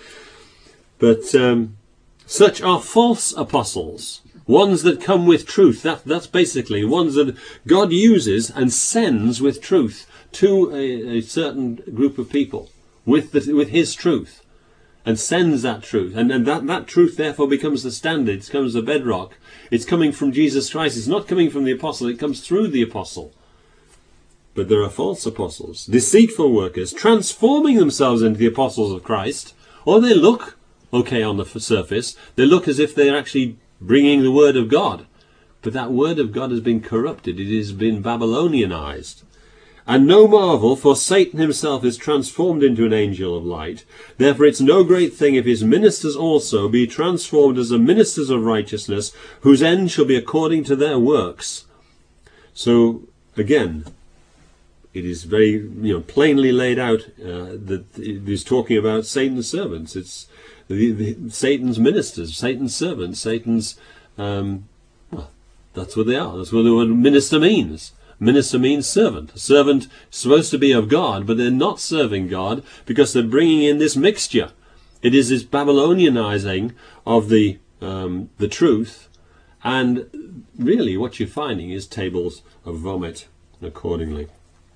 But um, such are false apostles, ones that come with truth. That, that's basically ones that God uses and sends with truth to a, a certain group of people, with, the, with his truth, and sends that truth. And, and that, that truth therefore becomes the standard, it becomes the bedrock. It's coming from Jesus Christ. It's not coming from the apostle, it comes through the apostle. But there are false apostles, deceitful workers, transforming themselves into the apostles of Christ. Or they look okay on the surface. They look as if they're actually bringing the word of God. But that word of God has been corrupted. It has been Babylonianized. And no marvel, for Satan himself is transformed into an angel of light. Therefore it's no great thing if his ministers also be transformed as the ministers of righteousness, whose end shall be according to their works. So, again, it is very, you know, plainly laid out uh, that it is talking about Satan's servants. It's the, the, Satan's ministers, Satan's servants, Satan's, um, well, that's what they are. That's what the word minister means. Minister means servant. A servant is supposed to be of God, but they're not serving God because they're bringing in this mixture. It is this Babylonianizing of the um, the truth, and really what you're finding is tables of vomit accordingly.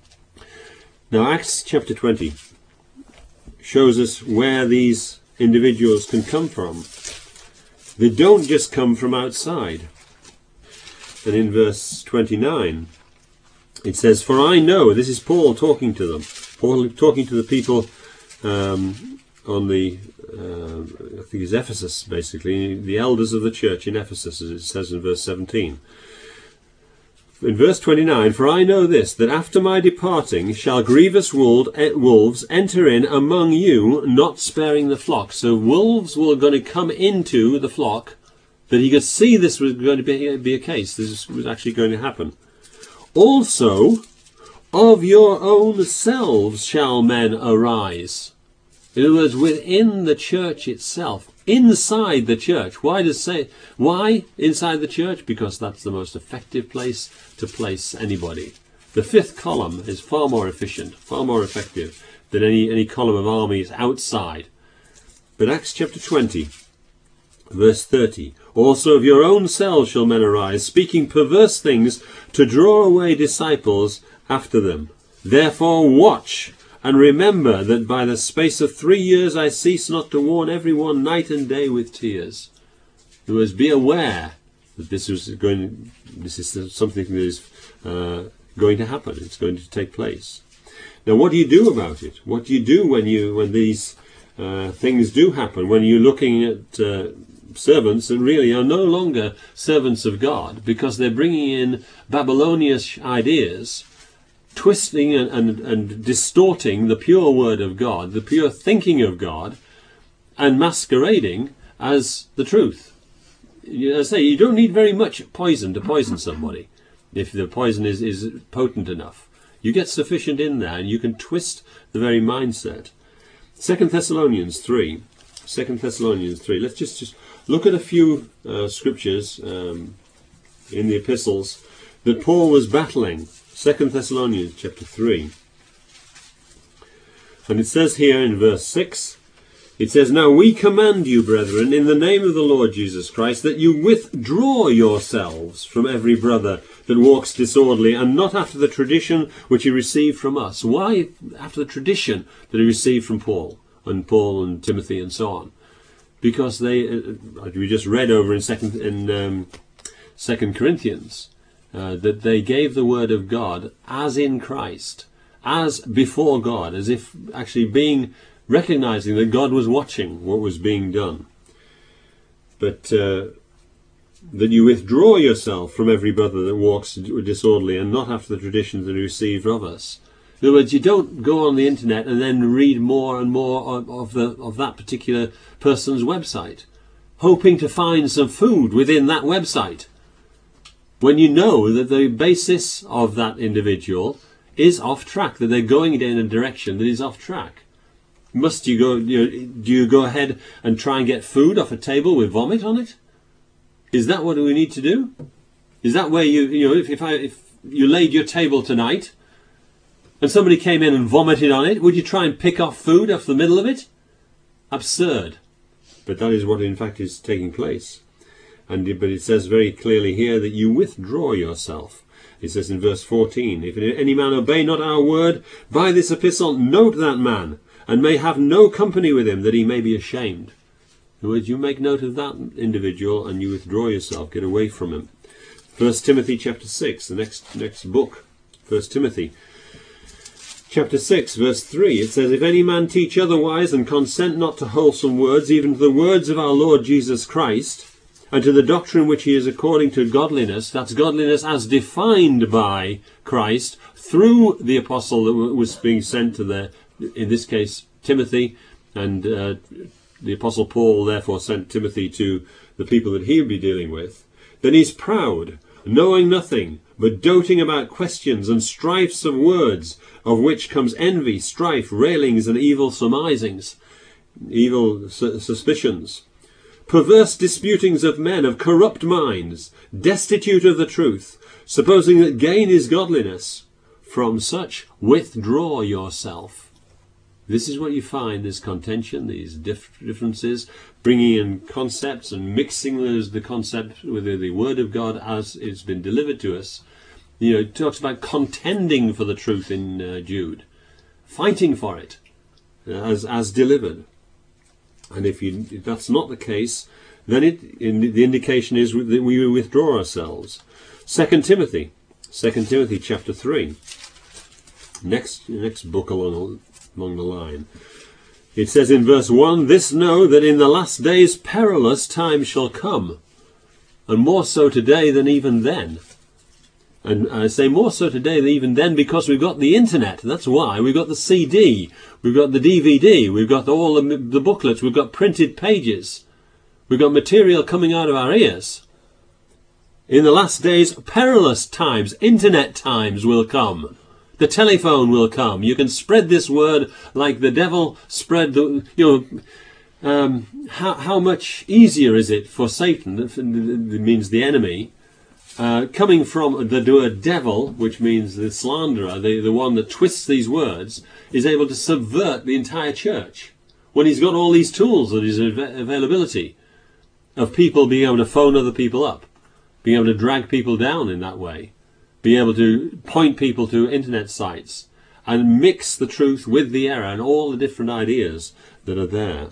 Now Acts chapter twenty shows us where these individuals can come from. They don't just come from outside. And in verse twenty-nine it says, "For I know," this is Paul talking to them, Paul talking to the people um, on the, uh, I think it's Ephesus basically, the elders of the church in Ephesus, as it says in verse seventeen. In verse twenty-nine, "For I know this, that after my departing shall grievous wolves enter in among you, not sparing the flock." So wolves were going to come into the flock, that he could see this was going to be, be a case. This was actually going to happen. "Also, of your own selves shall men arise." In other words, within the church itself, inside the church. Why does say why inside the church? Because that's the most effective place to place anybody. The fifth column is far more efficient, far more effective than any, any column of armies outside. But Acts chapter twenty, verse thirty, "Also of your own selves shall men arise, speaking perverse things, to draw away disciples after them. Therefore watch, and remember that by the space of three years I cease not to warn every one night and day with tears." In other words, be aware that this is going. This is something that is uh, going to happen. It's going to take place. Now, what do you do about it? What do you do when you when these uh, things do happen? When you're looking at uh, servants that really are no longer servants of God, because they're bringing in Babylonian ideas, twisting and, and, and distorting the pure word of God, the pure thinking of God, and masquerading as the truth. As I say, you don't need very much poison to poison somebody, if the poison is, is potent enough. You get sufficient in there, and you can twist the very mindset. Second Thessalonians three. Second Thessalonians three. Let's just, just look at a few uh, scriptures um, in the epistles that Paul was battling. Second Thessalonians chapter three. And it says here in verse six, it says, "Now we command you, brethren, in the name of the Lord Jesus Christ, that you withdraw yourselves from every brother that walks disorderly, and not after the tradition which he received from us." Why after the tradition that he received from Paul, and Paul and Timothy and so on? Because they, uh, we just read over in second in um, Second Corinthians, uh, that they gave the word of God as in Christ, as before God, as if actually being recognizing that God was watching what was being done. But uh, that you withdraw yourself from every brother that walks disorderly, and not after the traditions that he received of us. In other words, you don't go on the internet and then read more and more of, of, the, of that particular person's website, hoping to find some food within that website, when you know that the basis of that individual is off track, that they're going in a direction that is off track. Must you go, you know, do you go ahead and try and get food off a table with vomit on it? Is that what we need to do? Is that where you, you know, if, if, I, if you laid your table tonight and somebody came in and vomited on it, would you try and pick off food off the middle of it? Absurd. But that is what in fact is taking place. And but it says very clearly here that you withdraw yourself. It says in verse fourteen, if any man obey not our word, by this epistle note that man, and may have no company with him, that he may be ashamed. In other words, you make note of that individual and you withdraw yourself, get away from him. First Timothy chapter six, the next next book. First Timothy chapter six, verse three, it says, if any man teach otherwise, and consent not to wholesome words, even to the words of our Lord Jesus Christ, and to the doctrine which he is according to godliness, that's godliness as defined by Christ, through the apostle that was being sent to the, in this case, Timothy, and uh, the apostle Paul therefore sent Timothy to the people that he would be dealing with, then he's proud, knowing nothing, but doting about questions and strifes of words, of which comes envy, strife, railings, and evil surmisings, evil su- suspicions, perverse disputings of men of corrupt minds, destitute of the truth, supposing that gain is godliness. From such withdraw yourself. This is what you find, this contention, these dif- differences, bringing in concepts and mixing those the concept with the, the Word of God as it's been delivered to us. You know, it talks about contending for the truth in uh, Jude, fighting for it uh, as as delivered. And if, you, if that's not the case, then it, in, the indication is that we withdraw ourselves. Second Timothy, Second Timothy chapter three, next next book along along the line. It says in verse one, this know that in the last days perilous times shall come, and more so today than even then. And I say more so today than even then because we've got the internet. That's why. We've got the C D. We've got the D V D. We've got all the, the booklets. We've got printed pages. We've got material coming out of our ears. In the last days, perilous times, internet times will come. The telephone will come. You can spread this word like the devil spread the, you know, um, how, how much easier is it for Satan, that means the enemy, Uh, coming from the word devil, which means the slanderer, the, the one that twists these words, is able to subvert the entire church when he's got all these tools at his av- availability of people being able to phone other people up, being able to drag people down in that way, being able to point people to internet sites and mix the truth with the error and all the different ideas that are there.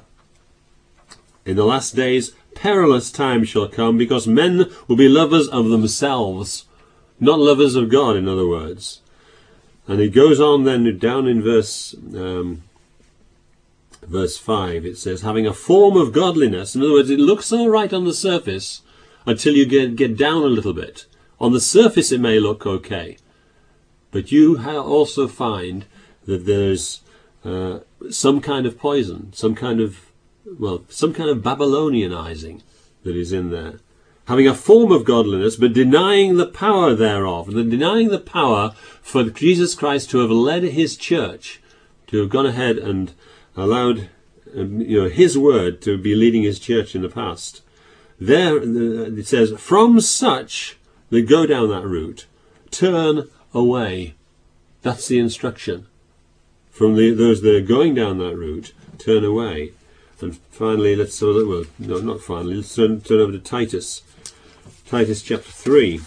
In the last days, perilous times shall come, because men will be lovers of themselves, not lovers of God, in other words. And it goes on then down in verse um, verse five, it says, having a form of godliness. In other words, it looks all right on the surface until you get, get down a little bit. On the surface it may look okay, but you ha- also find that there's uh, some kind of poison, some kind of well, some kind of Babylonianizing that is in there. Having a form of godliness, but denying the power thereof. And denying the power for Jesus Christ to have led his church, to have gone ahead and allowed um, you know, his word to be leading his church in the past. There, it says, from such that go down that route, turn away. That's the instruction. From the, those that are going down that route, turn away. And finally, let's have a look, well, no, not finally, let's turn, turn over to Titus. Titus chapter three.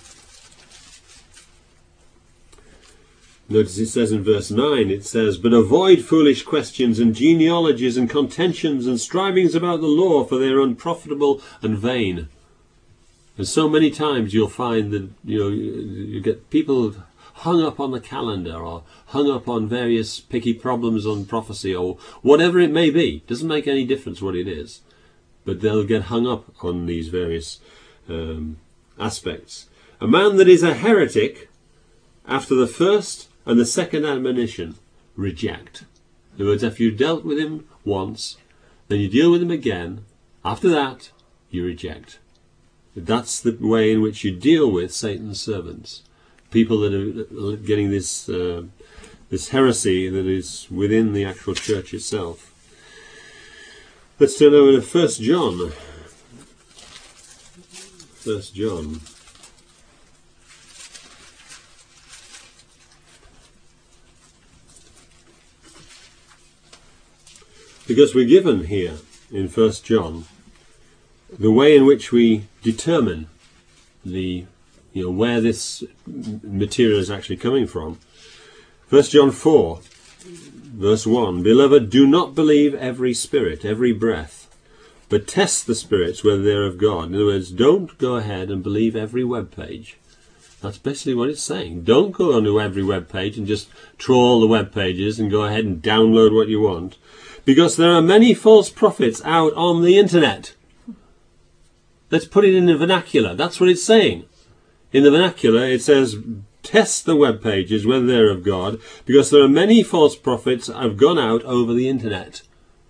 Notice it says in verse nine, it says, but avoid foolish questions and genealogies and contentions and strivings about the law, for they are unprofitable and vain. And so many times you'll find that, you know, you, you get people hung up on the calendar, or hung up on various picky problems on prophecy, or whatever it may be. Doesn't make any difference what it is, but they'll get hung up on these various um, aspects. A man that is a heretic, after the first and the second admonition, reject. In other words, if you dealt with him once, then you deal with him again. After that, you reject. That's the way in which you deal with Satan's servants. people that are getting this uh, this heresy that is within the actual church itself. Let's turn over to First John. First John. Because we're given here in First John the way in which we determine the, you know, where this material is actually coming from. First John four, verse one, Beloved, do not believe every spirit, every breath, but test the spirits whether they're of God. In other words, don't go ahead and believe every web page. That's basically what it's saying. Don't go onto every web page and just trawl the web pages and go ahead and download what you want. Because there are many false prophets out on the internet. Let's put it in the vernacular. That's what it's saying. In the vernacular, it says, test the web pages whether they're of God, because there are many false prophets that have gone out over the internet.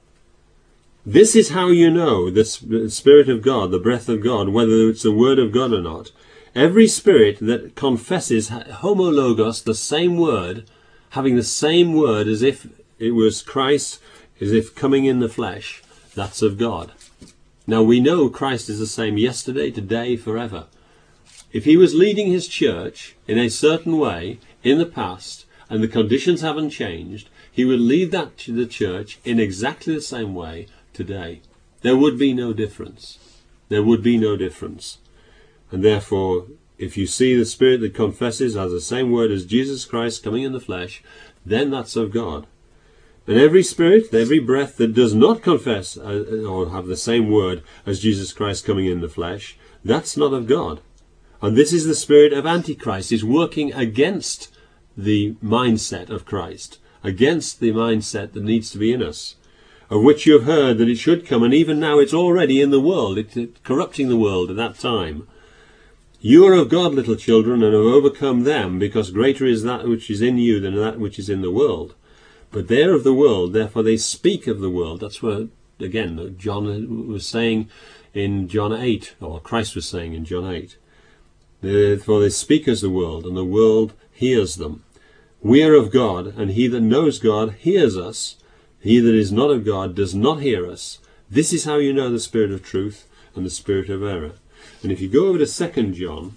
This is how you know the Spirit of God, the breath of God, whether it's the Word of God or not. Every spirit that confesses homologos, the same word, having the same word as if it was Christ, as if coming in the flesh, that's of God. Now we know Christ is the same yesterday, today, forever. If he was leading his church in a certain way in the past, and the conditions haven't changed, he would lead that to the church in exactly the same way today. There would be no difference. There would be no difference. And therefore, if you see the Spirit that confesses has the same word as Jesus Christ coming in the flesh, then that's of God. And every spirit, every breath that does not confess uh, or have the same word as Jesus Christ coming in the flesh, that's not of God. And this is the spirit of Antichrist. It's working against the mindset of Christ, against the mindset that needs to be in us, of which you have heard that it should come, and even now it's already in the world. It's corrupting the world at that time. You are of God, little children, and have overcome them, because greater is that which is in you than that which is in the world. But they are of the world, therefore they speak of the world. That's what, again, John was saying in John eight, or Christ was saying in John eight. Therefore they speak as the world, and the world hears them. We are of God, and he that knows God hears us. He that is not of God does not hear us. This is how you know the spirit of truth and the spirit of error. And if you go over to Second John,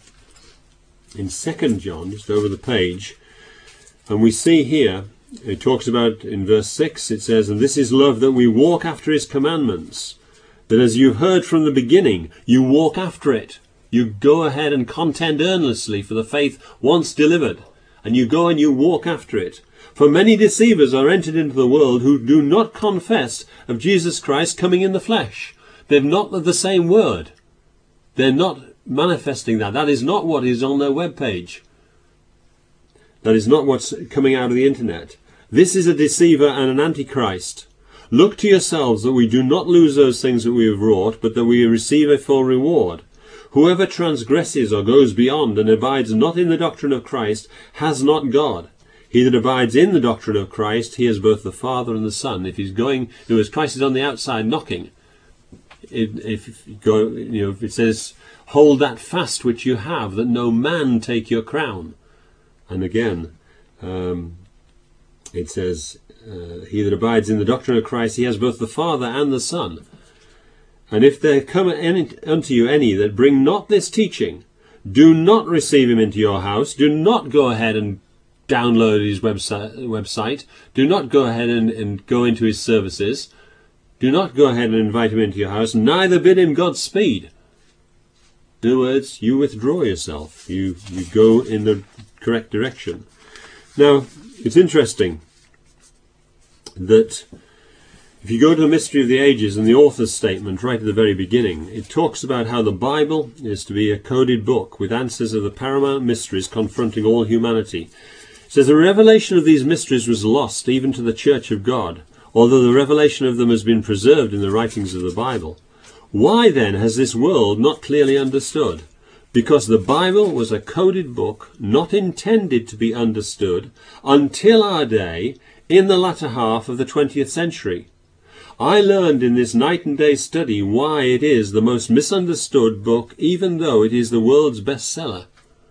in Second John, just over the page, and we see here, it talks about, in verse six, it says, And this is love, that we walk after his commandments. That as you've heard from the beginning, you walk after it. You go ahead and contend earnestly for the faith once delivered. And you go and you walk after it. For many deceivers are entered into the world who do not confess of Jesus Christ coming in the flesh. They've not the same word. They're not manifesting that. That is not what is on their webpage. That is not what's coming out of the internet. This is a deceiver and an antichrist. Look to yourselves that we do not lose those things that we have wrought, but that we receive a full reward. Whoever transgresses or goes beyond and abides not in the doctrine of Christ has not God. He that abides in the doctrine of Christ, he has both the Father and the Son. If he's going, you know, as Christ is on the outside knocking, if, if, you go, you know, if it says, hold that fast which you have, that no man take your crown. And again, um, it says, uh, he that abides in the doctrine of Christ, he has both the Father and the Son. And if there come any, unto you any that bring not this teaching, do not receive him into your house. Do not go ahead and download his website. website. Do not go ahead and, and go into his services. Do not go ahead and invite him into your house. Neither bid him Godspeed. In other words, you withdraw yourself. You, you go in the correct direction. Now, it's interesting that if you go to the Mystery of the Ages and the author's statement right at the very beginning, it talks about how the Bible is to be a coded book with answers of the paramount mysteries confronting all humanity. It says the revelation of these mysteries was lost even to the Church of God, although the revelation of them has been preserved in the writings of the Bible. Why then has this world not clearly understood? Because the Bible was a coded book not intended to be understood until our day in the latter half of the twentieth century. I learned in this night and day study why it is the most misunderstood book, even though it is the world's bestseller.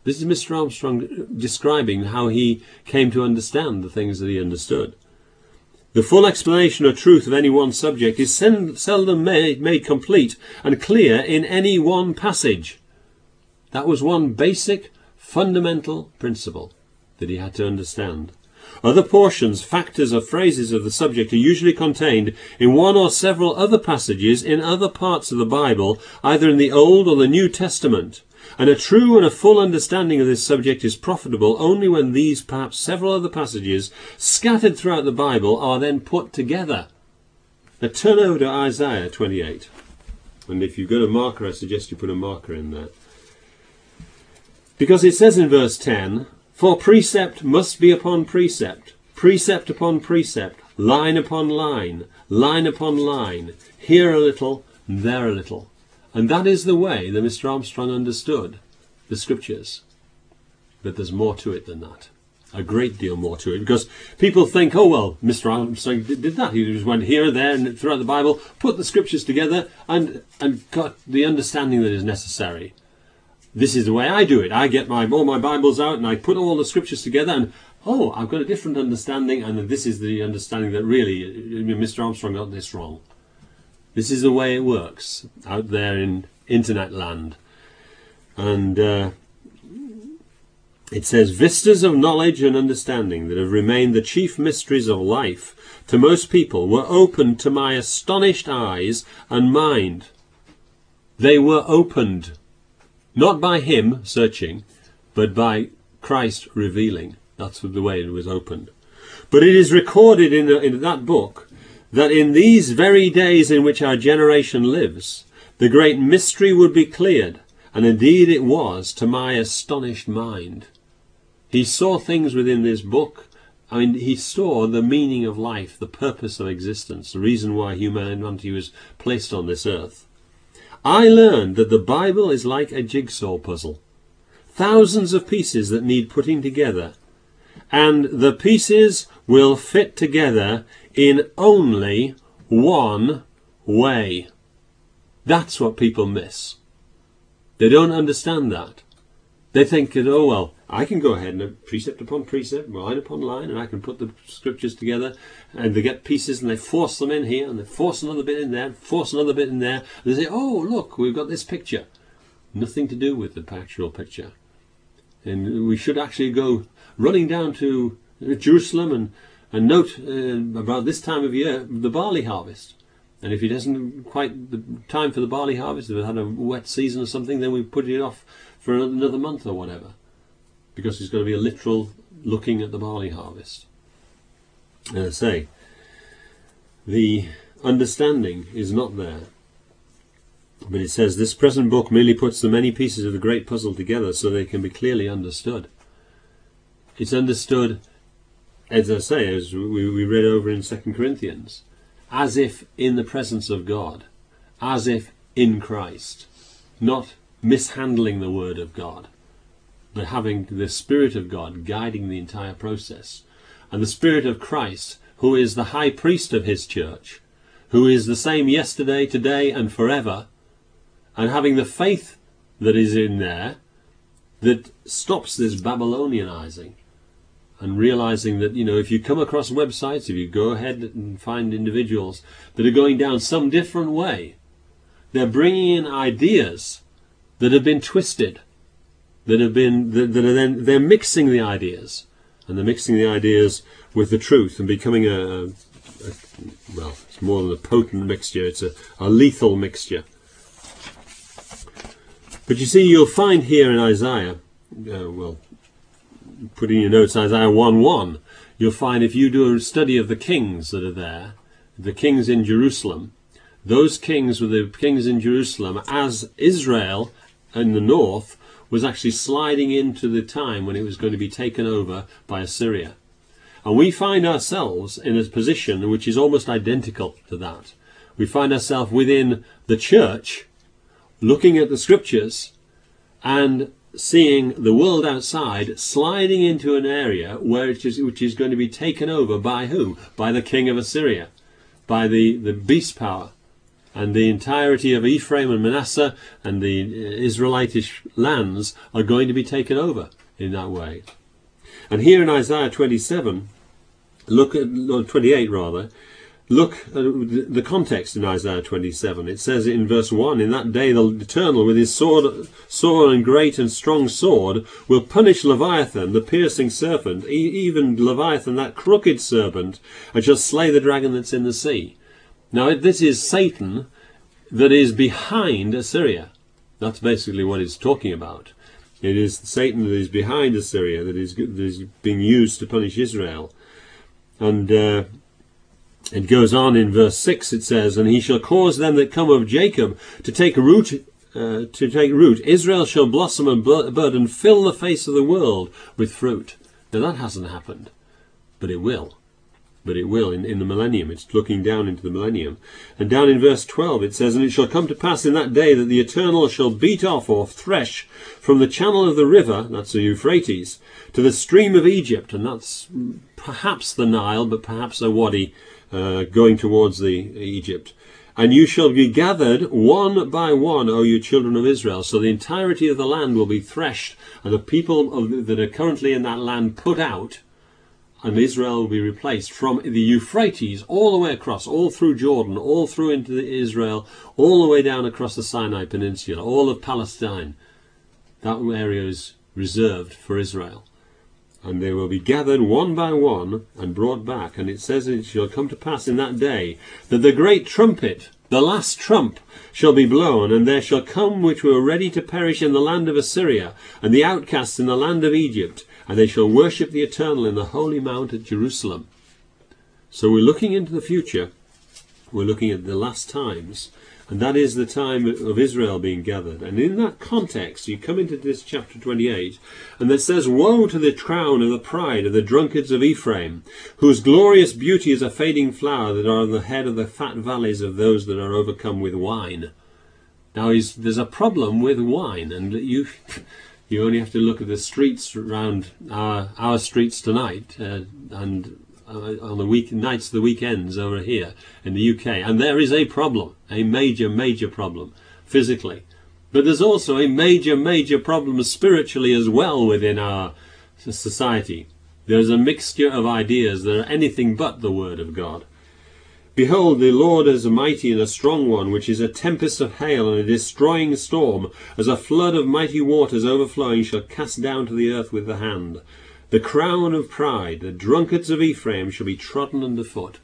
This is Mister Armstrong describing how he came to understand the things that he understood. The full explanation or truth of any one subject is seldom made, made complete and clear in any one passage. That was one basic, fundamental principle that he had to understand. Other portions, factors or phrases of the subject are usually contained in one or several other passages in other parts of the Bible, either in the Old or the New Testament. And a true and a full understanding of this subject is profitable only when these, perhaps several other passages, scattered throughout the Bible, are then put together. Now turn over to Isaiah twenty-eight. And if you've got a marker, I suggest you put a marker in there. Because it says in verse ten, "For precept must be upon precept, precept upon precept, line upon line, line upon line, here a little, there a little." And that is the way that Mister Armstrong understood the Scriptures. But there's more to it than that. A great deal more to it. Because people think, oh, well, Mister Armstrong did that. He just went here, there, and throughout the Bible, put the Scriptures together, and, and got the understanding that is necessary. This is the way I do it. I get my all my Bibles out, and I put all the Scriptures together, and, oh, I've got a different understanding, and this is the understanding that really, Mister Armstrong got this wrong. This is the way it works out there in internet land. And uh, it says, "Vistas of knowledge and understanding that have remained the chief mysteries of life to most people were opened to my astonished eyes and mind." They were opened, not by him searching, but by Christ revealing. That's the way it was opened. But it is recorded in, the, in that book that in these very days in which our generation lives, the great mystery would be cleared, and indeed it was, to my astonished mind. He saw things within this book. I mean, he saw the meaning of life, the purpose of existence, the reason why humanity was placed on this earth. I learned that the Bible is like a jigsaw puzzle, thousands of pieces that need putting together, and the pieces will fit together in only one way. That's what people miss. They don't understand that. They think that, oh, well, I can go ahead and precept upon precept, line upon line, and I can put the Scriptures together, and they get pieces and they force them in here, and they force another bit in there, force another bit in there, and they say, oh, look, we've got this picture. Nothing to do with the actual picture. And we should actually go running down to Jerusalem and And note uh, about this time of year, the barley harvest. And if it isn't quite the time for the barley harvest, if it had a wet season or something, then we put it off for another month or whatever. Because it's going to be a literal looking at the barley harvest. As I say, the understanding is not there. But it says, this present book merely puts the many pieces of the great puzzle together so they can be clearly understood. It's understood, as I say, as we, we read over in Second Corinthians, as if in the presence of God, as if in Christ, not mishandling the Word of God, but having the Spirit of God guiding the entire process, and the Spirit of Christ, who is the high priest of his church, who is the same yesterday, today, and forever, and having the faith that is in there that stops this Babylonianizing. And realizing that, you know, if you come across websites, if you go ahead and find individuals that are going down some different way, they're bringing in ideas that have been twisted, that have been, that, that are then, they're mixing the ideas, and they're mixing the ideas with the truth and becoming a, a, a well, it's more than a potent mixture, it's a, a lethal mixture. But you see, you'll find here in Isaiah, uh, well, put in your notes Isaiah one one, you'll find if you do a study of the kings that are there, the kings in Jerusalem, those kings were the kings in Jerusalem as Israel in the north was actually sliding into the time when it was going to be taken over by Assyria. And we find ourselves in a position which is almost identical to that. We find ourselves within the church, looking at the Scriptures and seeing the world outside sliding into an area where it is, which is going to be taken over by who? By the king of Assyria, by the, the beast power. and the entirety of Ephraim and Manasseh and the Israelitish lands are going to be taken over in that way. And here in Isaiah twenty-seven, look at, or twenty-eight rather, look at the context in Isaiah twenty-seven. It says in verse one, "In that day the Eternal with his sword, sword and great and strong sword will punish Leviathan, the piercing serpent, e even Leviathan, that crooked serpent, and shall slay the dragon that's in the sea." Now this is Satan that is behind Assyria. That's basically what it's talking about. It is Satan that is behind Assyria, that is, that is being used to punish Israel. And uh, it goes on in verse six, it says, "And he shall cause them that come of Jacob to take root, uh, to take root. Israel shall blossom and bud and fill the face of the world with fruit." Now that hasn't happened, but it will. But it will in, in the millennium. It's looking down into the millennium. And down in verse twelve it says, "And it shall come to pass in that day that the Eternal shall beat off or thresh from the channel of the river," that's the Euphrates, "to the stream of Egypt," and that's perhaps the Nile, but perhaps a wadi uh, going towards the Egypt. "And you shall be gathered one by one, O you children of Israel." So the entirety of the land will be threshed, and the people of, that are currently in that land put out, and Israel will be replaced from the Euphrates all the way across, all through Jordan, all through into Israel, all the way down across the Sinai Peninsula, all of Palestine. That area is reserved for Israel. And they will be gathered one by one and brought back. And it says, "It shall come to pass in that day that the great trumpet, the last trump, shall be blown, and there shall come which were ready to perish in the land of Assyria, and the outcasts in the land of Egypt, and they shall worship the Eternal in the holy mount at Jerusalem." So we're looking into the future. We're looking at the last times, and that is the time of Israel being gathered. And in that context, you come into this chapter twenty-eight, and it says, "Woe to the crown of the pride of the drunkards of Ephraim, whose glorious beauty is a fading flower, that are on the head of the fat valleys of those that are overcome with wine." Now there's a problem with wine, and you you only have to look at the streets around our, our streets tonight, uh, and uh, on the week nights, the weekends over here in the U K, and there is a problem, a major, major problem, physically. But there's also a major, major problem spiritually as well within our society. There's a mixture of ideas that are anything but the Word of God. "Behold, the Lord is a mighty and a strong one, which is a tempest of hail and a destroying storm, as a flood of mighty waters overflowing shall cast down to the earth with the hand. The crown of pride, the drunkards of Ephraim, shall be trodden under foot."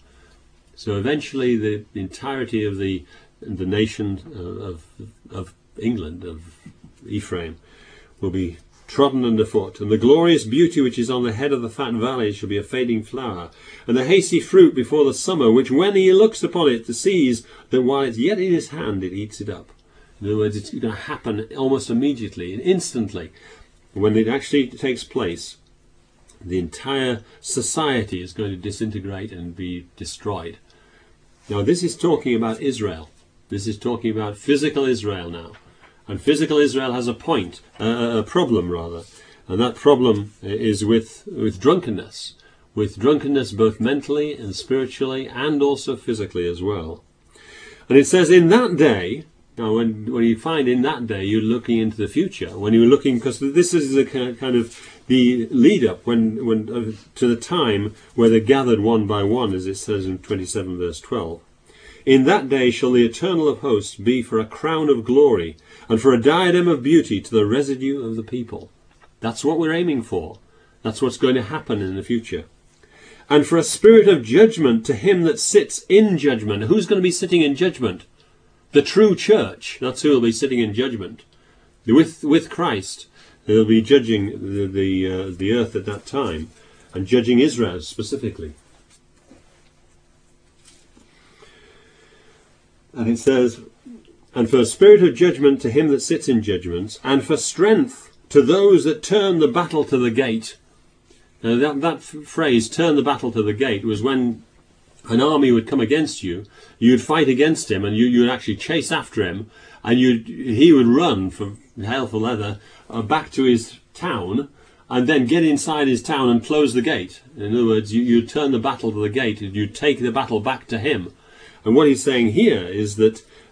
So eventually the entirety of the the nation of, of England, of Ephraim, will be trodden underfoot, and the glorious beauty which is on the head of the fat valleys shall be a fading flower, and the hasty fruit before the summer, which when he looks upon it, sees that while it's yet in his hand, it eats it up. In other words, it's going to happen almost immediately, instantly. When it actually takes place, the entire society is going to disintegrate and be destroyed. Now this is talking about Israel. This is talking about physical Israel now. And physical Israel has a point, uh, a problem rather, and that problem is with, with drunkenness, with drunkenness both mentally and spiritually and also physically as well. And it says, "In that day," now when, when you find "in that day," you're looking into the future. When you're looking, because this is the kind of the lead up when, when uh, to the time where they're gathered one by one, as it says in twenty-seven verse twelve. "In that day shall the Eternal of hosts be for a crown of glory, and for a diadem of beauty to the residue of the people." That's what we're aiming for. That's what's going to happen in the future. "And for a spirit of judgment to him that sits in judgment." Who's going to be sitting in judgment? The true church. That's who will be sitting in judgment. With, with Christ, they'll be judging the, the, uh, the earth at that time, and judging Israel specifically. And it says, "And for a spirit of judgment to him that sits in judgment, and for strength to those that turn the battle to the gate." Now that, that phrase, "turn the battle to the gate," was when an army would come against you, you'd fight against him, and you, you'd actually chase after him, and you'd, he would run for hell for leather uh, back to his town, and then get inside his town and close the gate. In other words, you, you'd turn the battle to the gate, and you'd take the battle back to him. And what he's saying here is that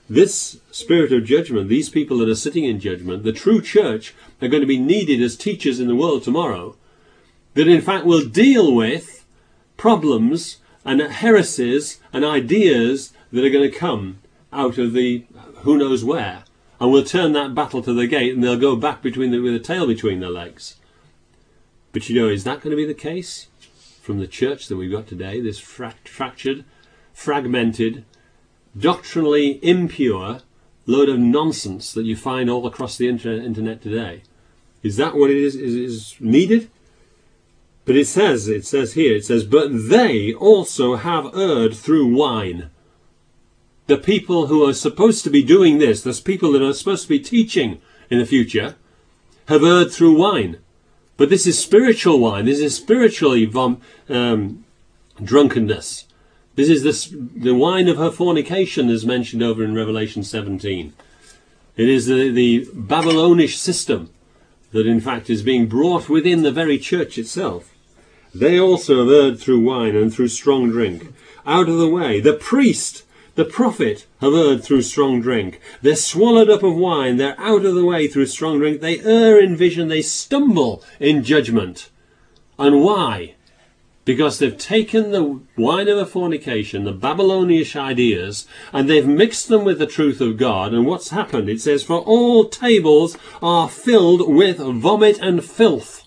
this spirit of judgment, these people that are sitting in judgment, the true church, are going to be needed as teachers in the world tomorrow, that in fact will deal with problems and heresies and ideas that are going to come out of the who knows where, and will turn that battle to the gate, and they'll go back between the, with a tail between their legs. But you know, is that going to be the case from the church that we've got today, this fra- fractured, fragmented, doctrinally impure load of nonsense that you find all across the internet, internet today? Is that what it is, is, is needed? But it says, it says here, it says, but they also have erred through wine. The people who are supposed to be doing this, those people that are supposed to be teaching in the future, have erred through wine. But this is spiritual wine. This is spiritually vom, um, drunkenness. This is this, the wine of her fornication, as mentioned over in Revelation seventeen. It is the, the Babylonish system that in fact is being brought within the very church itself. They also have erred through wine and through strong drink. Out of the way, the priest, the prophet, have erred through strong drink. They're swallowed up of wine. They're out of the way through strong drink. They err in vision. They stumble in judgment. And why? Because they've taken the wine of a fornication, the Babylonish ideas, and they've mixed them with the truth of God. And what's happened? It says, for all tables are filled with vomit and filth.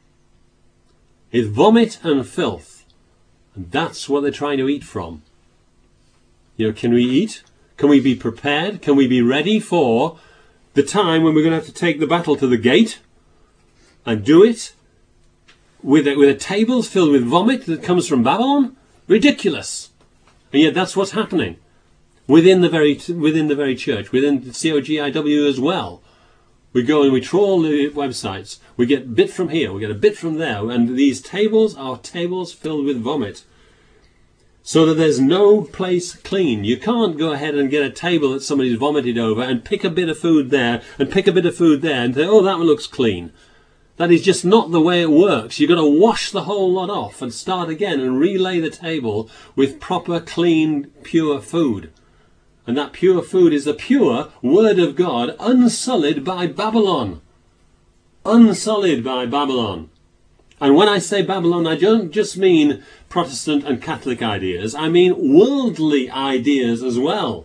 It's vomit and filth. And that's what they're trying to eat from. You know, can we eat? Can we be prepared? Can we be ready for the time when we're going to have to take the battle to the gate and do it with a, with a tables filled with vomit that comes from Babylon? Ridiculous. And yet that's what's happening within the very within the very church, within the C O G I W as well. We go and we trawl the websites. We get a bit from here, we get a bit from there, and these tables are tables filled with vomit. So that there's no place clean. You can't go ahead and get a table that somebody's vomited over and pick a bit of food there and pick a bit of food there and say, oh, that one looks clean. That is just not the way it works. You've got to wash the whole lot off and start again and relay the table with proper, clean, pure food. And that pure food is the pure Word of God, unsullied by Babylon. Unsullied by Babylon. And when I say Babylon, I don't just mean Protestant and Catholic ideas. I mean worldly ideas as well.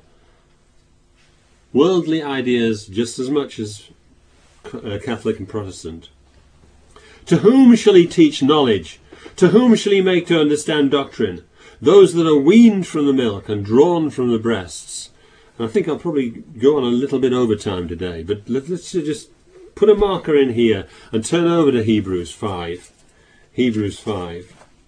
Worldly ideas just as much as Catholic and Protestant. To whom shall he teach knowledge? To whom shall he make to understand doctrine? Those that are weaned from the milk and drawn from the breasts. And I think I'll probably go on a little bit over time today, but let's just put a marker in here and turn over to Hebrews five. Hebrews five.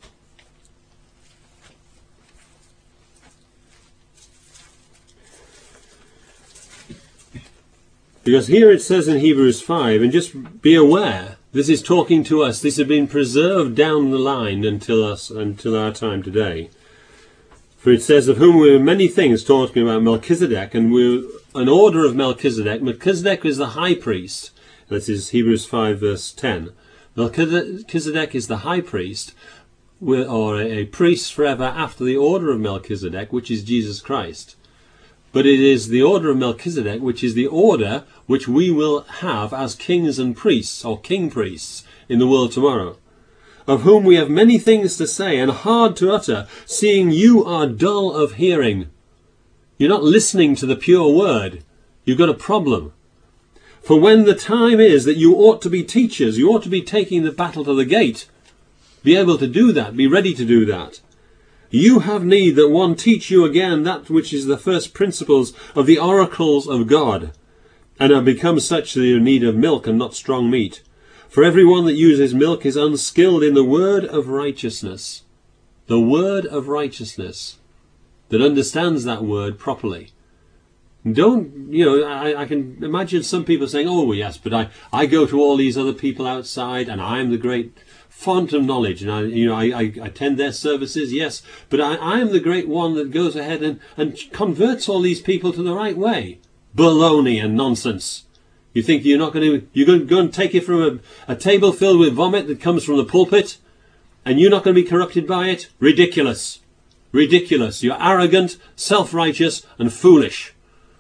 Because here it says in Hebrews five, and just be aware, this is talking to us, this has been preserved down the line until us, until our time today. For it says, of whom we are many things, talking about Melchizedek, and we're an order of Melchizedek. Melchizedek is the high priest. This is Hebrews five verse ten. Melchizedek is the high priest, or a priest forever after the order of Melchizedek, which is Jesus Christ. But it is the order of Melchizedek, which is the order which we will have as kings and priests, or king priests, in the world tomorrow. Of whom we have many things to say, and hard to utter, seeing you are dull of hearing. You're not listening to the pure word. You've got a problem. For when the time is that you ought to be teachers, you ought to be taking the battle to the gate, be able to do that, be ready to do that. You have need that one teach you again that which is the first principles of the oracles of God, and have become such that you need of milk and not strong meat. For everyone that uses milk is unskilled in the word of righteousness. The word of righteousness, that understands that word properly. Don't, you know, I, I can imagine some people saying, oh yes, but I, I go to all these other people outside and I am the great font of knowledge, and I, you know, I, I attend their services, yes, but I, I am the great one that goes ahead and, and converts all these people to the right way. Baloney and nonsense. You think you're not going to, you're going to go and take it from a, a table filled with vomit that comes from the pulpit, and you're not going to be corrupted by it? Ridiculous. Ridiculous. You're arrogant, self-righteous, and foolish.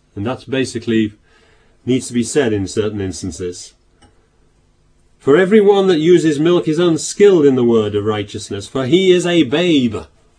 And that's basically needs to be said in certain instances. For everyone that uses milk is unskilled in the word of righteousness, for he is a babe.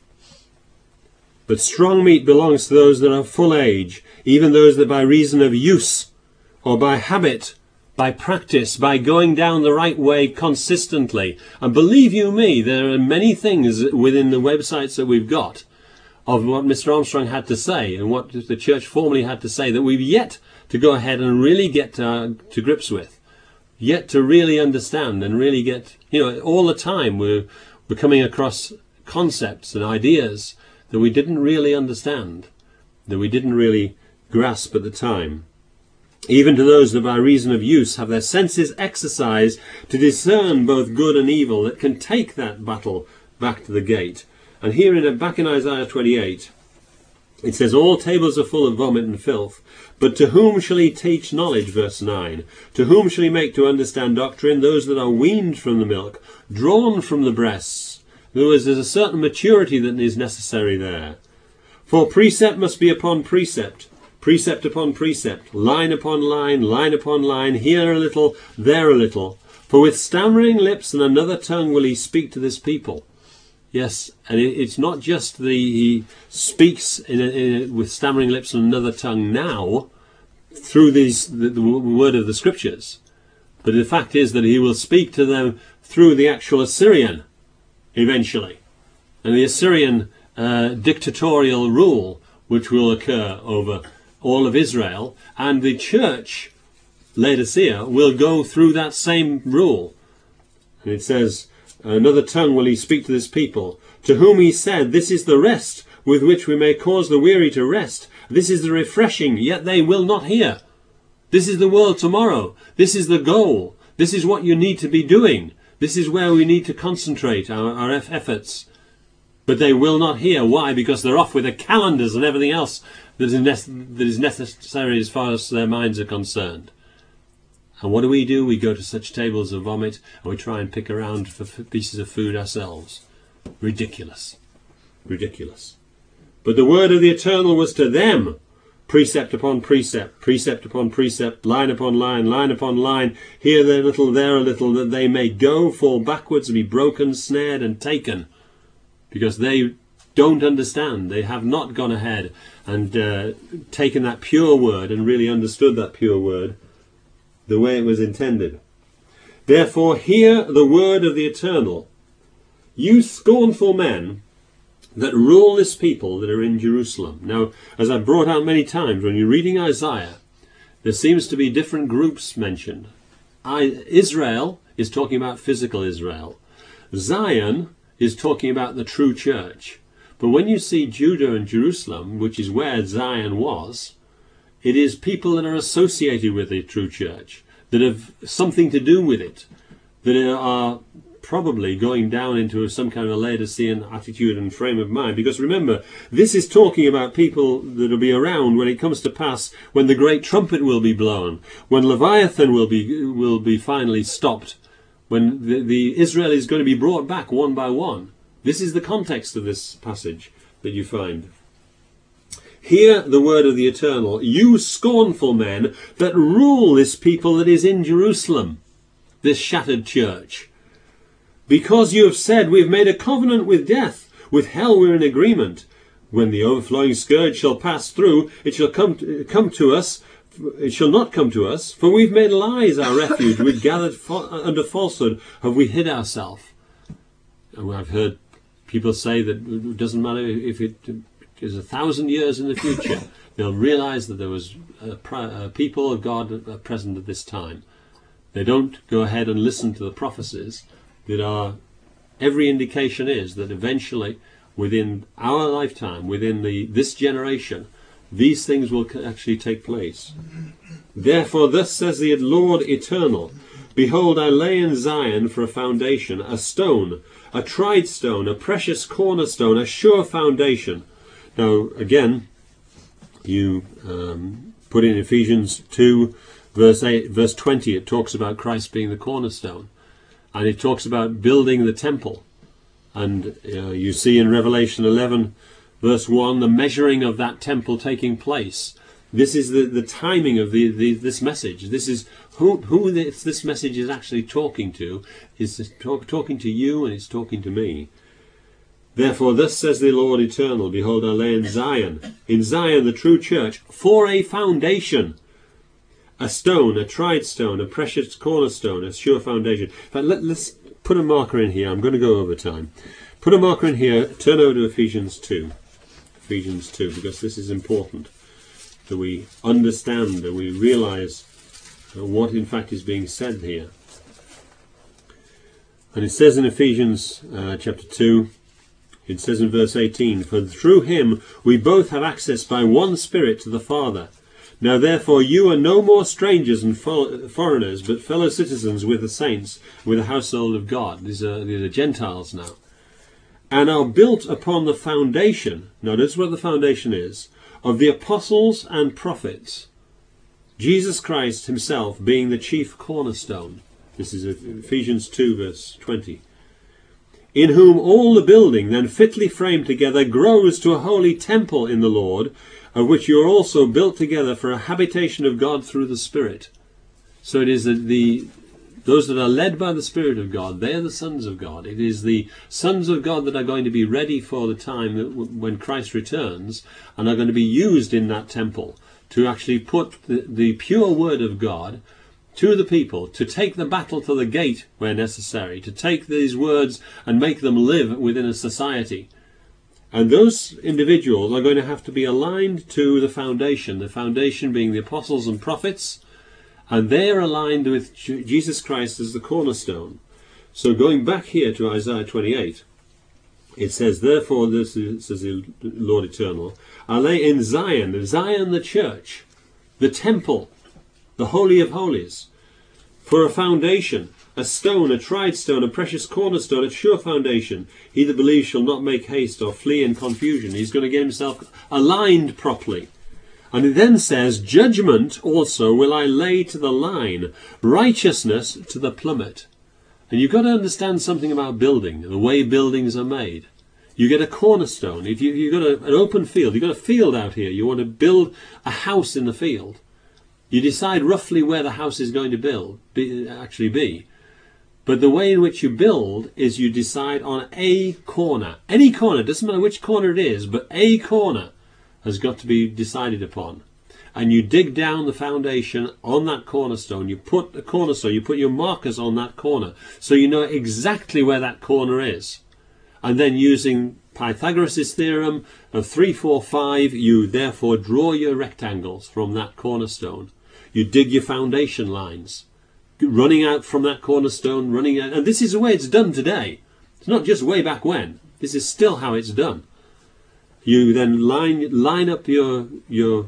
But strong meat belongs to those that are full age, even those that by reason of use, or by habit, by practice, by going down the right way consistently. And believe you me, there are many things within the websites that we've got of what Mister Armstrong had to say and what the church formally had to say that we've yet to go ahead and really get to, to grips with. Yet to really understand and really get, you know, all the time we're, we're coming across concepts and ideas that we didn't really understand, that we didn't really grasp at the time. Even to those that by reason of use have their senses exercised to discern both good and evil, that can take that battle back to the gate. And here in back in Isaiah twenty-eight, it says, all tables are full of vomit and filth, but to whom shall he teach knowledge? Verse nine. To whom shall he make to understand doctrine? Those that are weaned from the milk, drawn from the breasts. In other words, there's a certain maturity that is necessary there. For precept must be upon precept, precept upon precept, line upon line, line upon line, here a little, there a little. For with stammering lips and another tongue will he speak to this people. Yes, and it, it's not just the he speaks in a, in a, with stammering lips and another tongue now through these the, the word of the scriptures, but the fact is that he will speak to them through the actual Assyrian eventually, and the Assyrian uh, dictatorial rule which will occur over all of Israel, and the church Laodicea will go through that same rule. And it says, another tongue will he speak to this people, to whom he said, this is the rest with which we may cause the weary to rest. This is the refreshing, yet they will not hear. This is the world tomorrow. This is the goal. This is what you need to be doing. This is where we need to concentrate our, our efforts. But they will not hear. Why? Because they're off with their calendars and everything else that is, nece- that is necessary as far as their minds are concerned. And what do we do? We go to such tables of vomit and we try and pick around for f- pieces of food ourselves. Ridiculous. Ridiculous. But the word of the Eternal was to them, precept upon precept, precept upon precept, line upon line, line upon line, here a little, there a little, that they may go, fall backwards, and be broken, snared, and taken. Because they don't understand. They have not gone ahead and uh, taken that pure word and really understood that pure word the way it was intended. Therefore hear the word of the Eternal, you scornful men that rule this people that are in Jerusalem. Now, as I've brought out many times, when you're reading Isaiah, there seems to be different groups mentioned. I, Israel is talking about physical Israel. Zion is talking about the true church. But when you see Judah and Jerusalem, which is where Zion was, it is people that are associated with the true church, that have something to do with it, that are probably going down into some kind of a Laodicean attitude and frame of mind. Because remember, this is talking about people that will be around when it comes to pass, when the great trumpet will be blown, when Leviathan will be will be finally stopped, when the, the Israel is going to be brought back one by one. This is the context of this passage that you find. Hear the word of the Eternal, you scornful men that rule this people that is in Jerusalem, this shattered church. Because you have said, we have made a covenant with death, with hell we're in agreement. When the overflowing scourge shall pass through, it shall come to, come to us, it shall not come to us, for we've made lies our refuge, we've gathered fa- under falsehood, have we hid ourselves. And I've heard people say that it doesn't matter if it is a thousand years in the future, they'll realize that there was a, a people of God present at this time. They don't go ahead and listen to the prophecies that are, every indication is that eventually within our lifetime, within the this generation, these things will actually take place. Therefore thus says the Lord Eternal, behold, I lay in Zion for a foundation, a stone, a tried stone, a precious cornerstone, a sure foundation. Now, again, you um, put in Ephesians two, verse eight, verse twenty, it talks about Christ being the cornerstone. And it talks about building the temple. And uh, you see in Revelation eleven, verse one, the measuring of that temple taking place. This is the, the timing of the, the this message. This is who who this, this message is actually talking to. Is talk, talking to you, and it's talking to me. Therefore, thus says the Lord Eternal, behold, I lay in Zion, in Zion the true church, for a foundation, a stone, a tried stone, a precious cornerstone, a sure foundation. But let, let's put a marker in here. I'm going to go over time. Put a marker in here. Turn over to Ephesians two. Ephesians two, because this is important. That we understand and we realize what in fact is being said here. And it says in Ephesians uh, chapter two, it says in verse eighteen, for through him we both have access by one Spirit to the Father. Now therefore you are no more strangers and fo- foreigners, but fellow citizens with the saints, with the household of God. These are, these are Gentiles now. And are built upon the foundation, notice what the foundation is, of the apostles and prophets, Jesus Christ himself being the chief cornerstone. This is Ephesians two verse twenty. In whom all the building then fitly framed together grows to a holy temple in the Lord, of which you are also built together for a habitation of God through the Spirit. So it is the, the those that are led by the Spirit of God, they are the sons of God. It is the sons of God that are going to be ready for the time that w- when Christ returns, and are going to be used in that temple to actually put the, the pure word of God to the people, to take the battle to the gate where necessary, to take these words and make them live within a society. And those individuals are going to have to be aligned to the foundation, the foundation being the apostles and prophets, and they are aligned with Jesus Christ as the cornerstone. So going back here to Isaiah twenty-eight, it says, therefore, this is, says the Lord Eternal, I lay in Zion, Zion the church, the temple, the Holy of Holies, for a foundation, a stone, a tried stone, a precious cornerstone, a sure foundation. He that believes shall not make haste or flee in confusion. He's going to get himself aligned properly. And it then says, judgment also will I lay to the line, righteousness to the plummet. And you've got to understand something about building, the way buildings are made. You get a cornerstone. If you, you've got a, an open field, you've got a field out here, you want to build a house in the field. You decide roughly where the house is going to build, be, actually be. But the way in which you build is you decide on a corner. Any corner, doesn't matter which corner it is, but a corner has got to be decided upon. And you dig down the foundation on that cornerstone. You put the cornerstone, you put your markers on that corner, so you know exactly where that corner is. And then using Pythagoras' theorem of three, four, five, you therefore draw your rectangles from that cornerstone. You dig your foundation lines, running out from that cornerstone, running out. And this is the way it's done today. It's not just way back when. This is still how it's done. You then line line up your your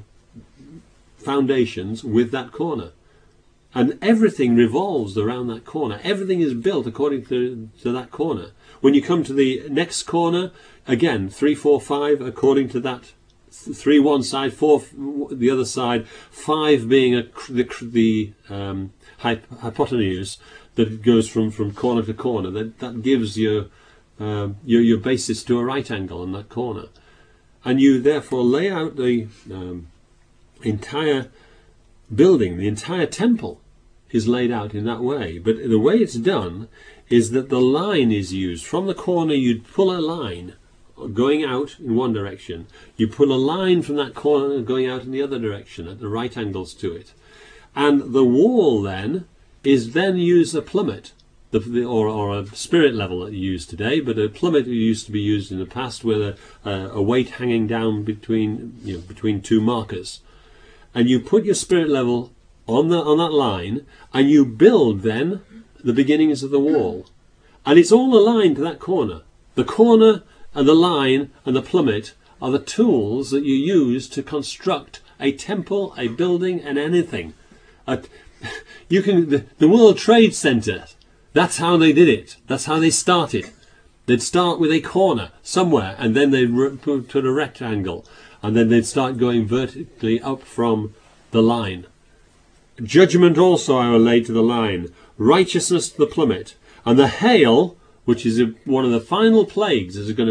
foundations with that corner. And everything revolves around that corner. Everything is built according to, to that corner. When you come to the next corner, again, three, four, five, according to that. Three one side, four the other side, five being a, the, the um, hypotenuse that goes from, from corner to corner. That, that gives your, um, your, your basis to a right angle on that corner. And you therefore lay out the um, entire building, the entire temple is laid out in that way. But the way it's done is that the line is used. From the corner you'd pull a line going out in one direction. You pull a line from that corner going out in the other direction at the right angles to it. And the wall then is then used a plummet. The, the, or, or a spirit level that you use today, but a plummet used to be used in the past with a, a, a weight hanging down between you know, between two markers, and you put your spirit level on the on that line, and you build then the beginnings of the wall, and it's all aligned to that corner. The corner and the line and the plummet are the tools that you use to construct a temple, a building, and anything. A, you can the, the World Trade Center. That's how they did it. That's how they started. They'd start with a corner somewhere, and then they'd put a rectangle, and then they'd start going vertically up from the line. Judgment also I will lay to the line, righteousness to the plummet, and the hail, which is one of the final plagues, is going to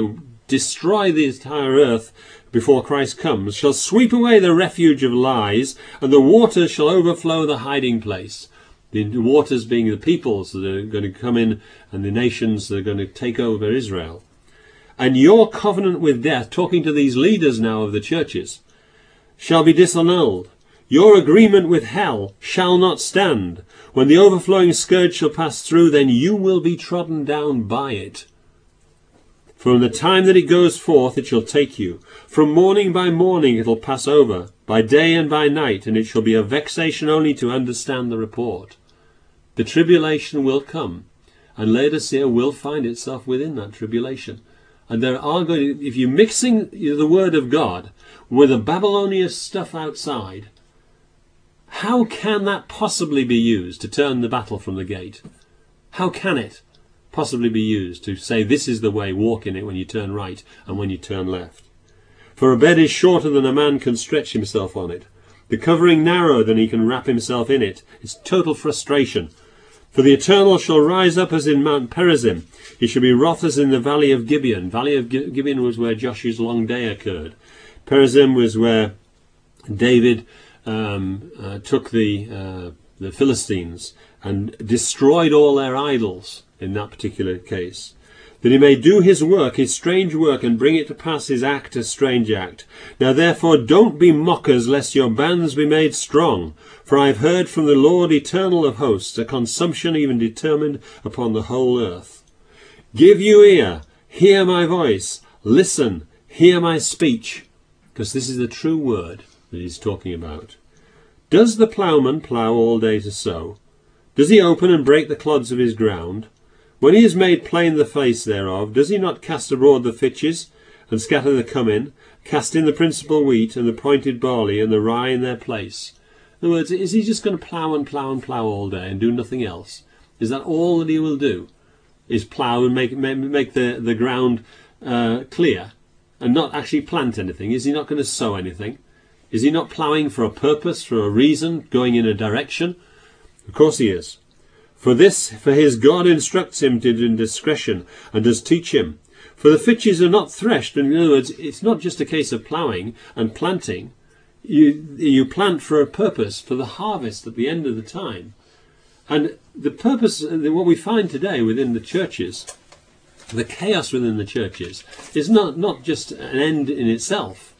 destroy the entire earth before Christ comes, shall sweep away the refuge of lies, and the waters shall overflow the hiding place. The waters being the peoples that are going to come in, and the nations that are going to take over Israel. And your covenant with death, talking to these leaders now of the churches, shall be disannulled. Your agreement with hell shall not stand. When the overflowing scourge shall pass through, then you will be trodden down by it. From the time that it goes forth, it shall take you. From morning by morning it will pass over, by day and by night, and it shall be a vexation only to understand the report. The tribulation will come, and Laodicea will find itself within that tribulation. And there are going to, if you're mixing the word of God with the Babylonian stuff outside, how can that possibly be used to turn the battle from the gate? How can it possibly be used to say this is the way, walk in it when you turn right and when you turn left? For a bed is shorter than a man can stretch himself on it, the covering narrower than he can wrap himself in it. It's total frustration. For the Eternal shall rise up as in Mount Perazim. He shall be wroth as in the valley of Gibeon. Valley of Gibeon was where Joshua's long day occurred. Perazim was where David um, uh, took the uh, the Philistines and destroyed all their idols in that particular case. That he may do his work, his strange work, and bring it to pass his act, a strange act. Now therefore don't be mockers, lest your bands be made strong. For I have heard from the Lord eternal of hosts, a consumption even determined upon the whole earth. Give you ear, hear my voice, listen, hear my speech. Because this is the true word that he's talking about. Does the ploughman plough all day to sow? Does he open and break the clods of his ground? When he has made plain the face thereof, does he not cast abroad the fitches, and scatter the cummin, cast in the principal wheat, and the pointed barley, and the rye in their place? In other words, is he just going to plough and plough and plough all day and do nothing else? Is that all that he will do? Is plough and make make the, the ground uh, clear, and not actually plant anything? Is he not going to sow anything? Is he not ploughing for a purpose, for a reason, going in a direction? Of course he is. For this, for his God instructs him to do in discretion, and does teach him. For the fitches are not threshed. In other words, it's not just a case of ploughing and planting. You, you plant for a purpose, for the harvest at the end of the time. And the purpose, what we find today within the churches, the chaos within the churches, is not, not just an end in itself.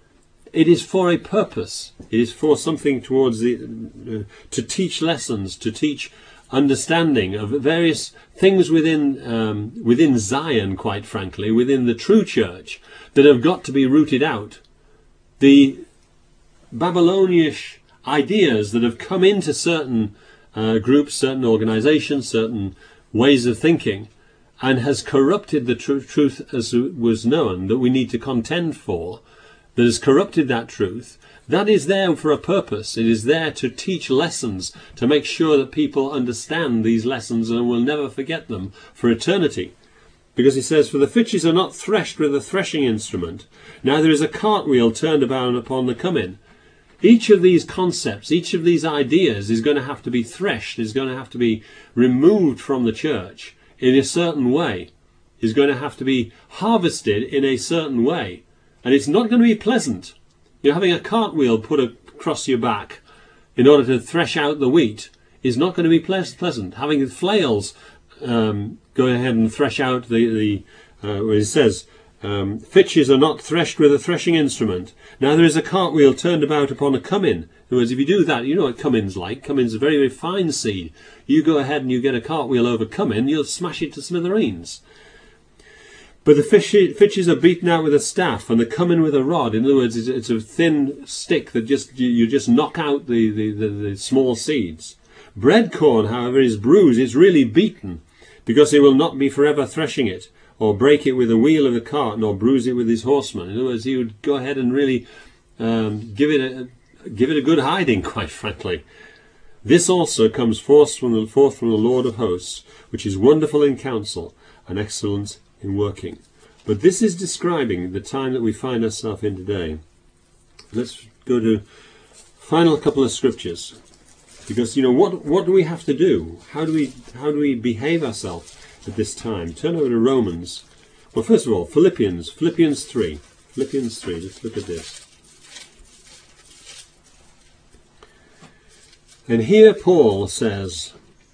It is for a purpose. It is for something towards the, uh, to teach lessons, to teach understanding of various things within um, within Zion, quite frankly, within the true church, that have got to be rooted out. The Babylonish ideas that have come into certain uh, groups, certain organizations, certain ways of thinking, and has corrupted the tr- truth as was known, that we need to contend for, that has corrupted that truth. That is there for a purpose. It is there to teach lessons, to make sure that people understand these lessons and will never forget them for eternity. Because he says, for the fitches are not threshed with a threshing instrument, neither is a cartwheel turned about upon the cummin. Each of these concepts, each of these ideas is going to have to be threshed, is going to have to be removed from the church in a certain way, is going to have to be harvested in a certain way. And it's not going to be pleasant. You're having a cartwheel put across your back in order to thresh out the wheat is not going to be pleasant. Having flails um, go ahead and thresh out the, the uh, where it says, um, fitches are not threshed with a threshing instrument. Now there is a cartwheel turned about upon a cummin. In other words, if you do that, you know what cummin's like. Cummin's a very, very fine seed. You go ahead and you get a cartwheel over cummin, you'll smash it to smithereens. But the fitches are beaten out with a staff, and the cummin with a rod. In other words, it's, it's a thin stick that just you, you just knock out the, the, the, the small seeds. Bread corn, however, is bruised. It's really beaten, because he will not be forever threshing it, or break it with the wheel of the cart, nor bruise it with his horsemen. In other words, he would go ahead and really um, give it a give it a good hiding, quite frankly. This also comes forth from the, forth from the Lord of hosts, which is wonderful in counsel and excellent in working. But this is describing the time that we find ourselves in today. Let's go to final couple of scriptures, because you know what what do we have to do? How do we how do we behave ourselves at this time? Turn over to Romans. Well, first of all, Philippians, Philippians three. Philippians three, let's look at this. And here Paul says,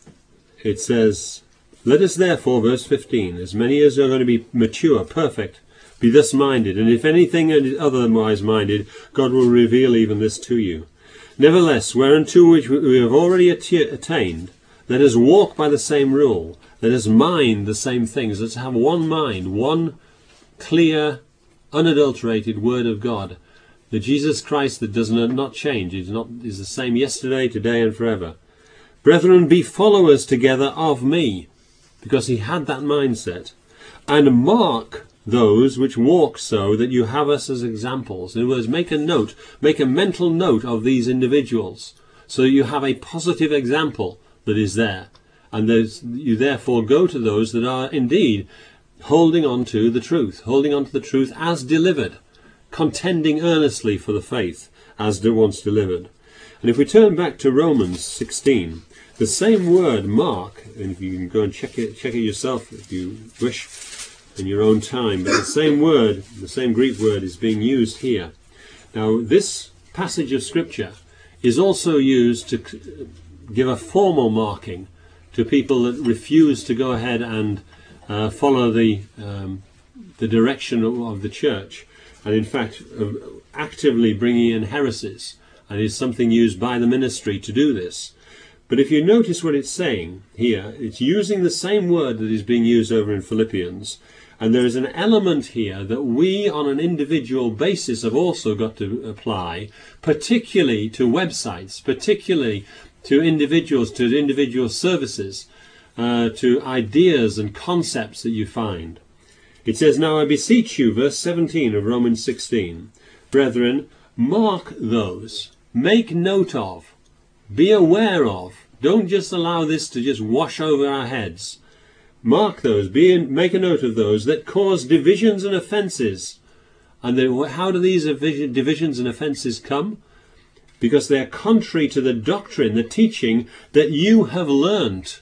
it says, let us therefore, verse fifteen, as many as are going to be mature, perfect, be thus minded, and if anything is otherwise minded, God will reveal even this to you. Nevertheless, whereunto which we have already attained, let us walk by the same rule, let us mind the same things, let's have one mind, one clear, unadulterated word of God. The Jesus Christ that does not change, is not is the same yesterday, today, and forever. Brethren, be followers together of me, because he had that mindset, and mark those which walk so, that you have us as examples. In other words, make a note, make a mental note of these individuals, so that you have a positive example that is there, and you therefore go to those that are indeed holding on to the truth, holding on to the truth as delivered, contending earnestly for the faith as once delivered. And if we turn back to Romans sixteen, the same word mark, and if you can go and check it, check it yourself if you wish in your own time, but the same word, the same Greek word is being used here. Now this passage of Scripture is also used to give a formal marking to people that refuse to go ahead and uh, follow the, um, the direction of, of the church, and in fact uh, actively bringing in heresies, and is something used by the ministry to do this. But if you notice what it's saying here, it's using the same word that is being used over in Philippians, and there is an element here that we on an individual basis have also got to apply, particularly to websites, particularly to individuals, to individual services, uh, to ideas and concepts that you find. It says, now I beseech you, verse seventeen of Romans sixteen, brethren, mark those, make note of, be aware of, don't just allow this to just wash over our heads. Mark those, be in, make a note of those that cause divisions and offences. And then, how do these divisions and offences come? Because they are contrary to the doctrine, the teaching that you have learnt.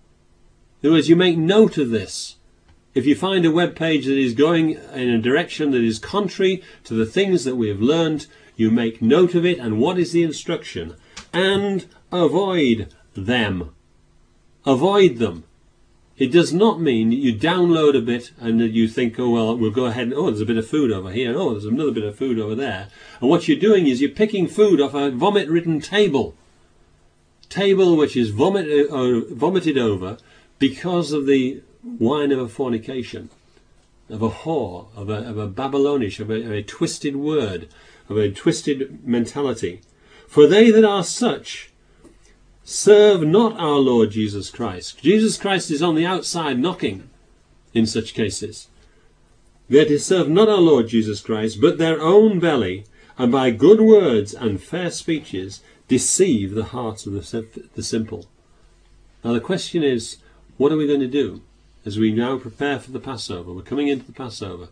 In other words, you make note of this. If you find a web page that is going in a direction that is contrary to the things that we have learned, you make note of it. And what is the instruction? And avoid them. Avoid them. It does not mean that you download a bit and that you think, oh, well, we'll go ahead and, oh, there's a bit of food over here. Oh, there's another bit of food over there. And what you're doing is you're picking food off a vomit-ridden table. Table which is vomit, uh, vomited over because of the wine of a fornication, of a whore, of a, of a Babylonish, of a, of a twisted word, of a twisted mentality. For they that are such serve not our Lord Jesus Christ. Jesus Christ is on the outside knocking in such cases. They to serve not our Lord Jesus Christ, but their own belly, and by good words and fair speeches deceive the hearts of the, the simple. Now the question is, what are we going to do as we now prepare for the Passover? We're coming into the Passover.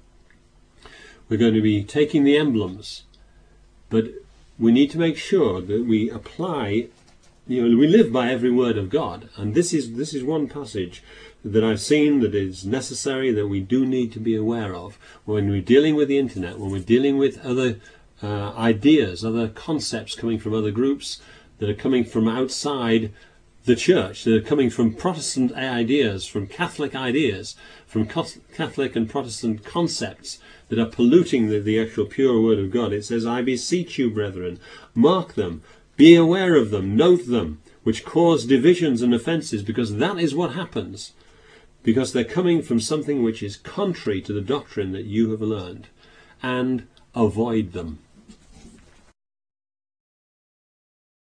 We're going to be taking the emblems, but we need to make sure that we apply. You know, we live by every word of God, and this is this is one passage that I've seen that is necessary, that we do need to be aware of when we're dealing with the internet, when we're dealing with other uh, ideas, other concepts coming from other groups that are coming from outside the church, that are coming from Protestant ideas, from Catholic ideas, from Catholic and Protestant concepts that are polluting the, the actual pure word of God. It says, I beseech you, brethren, mark them, be aware of them, note them, which cause divisions and offences, because that is what happens. Because they're coming from something which is contrary to the doctrine that you have learned. And avoid them.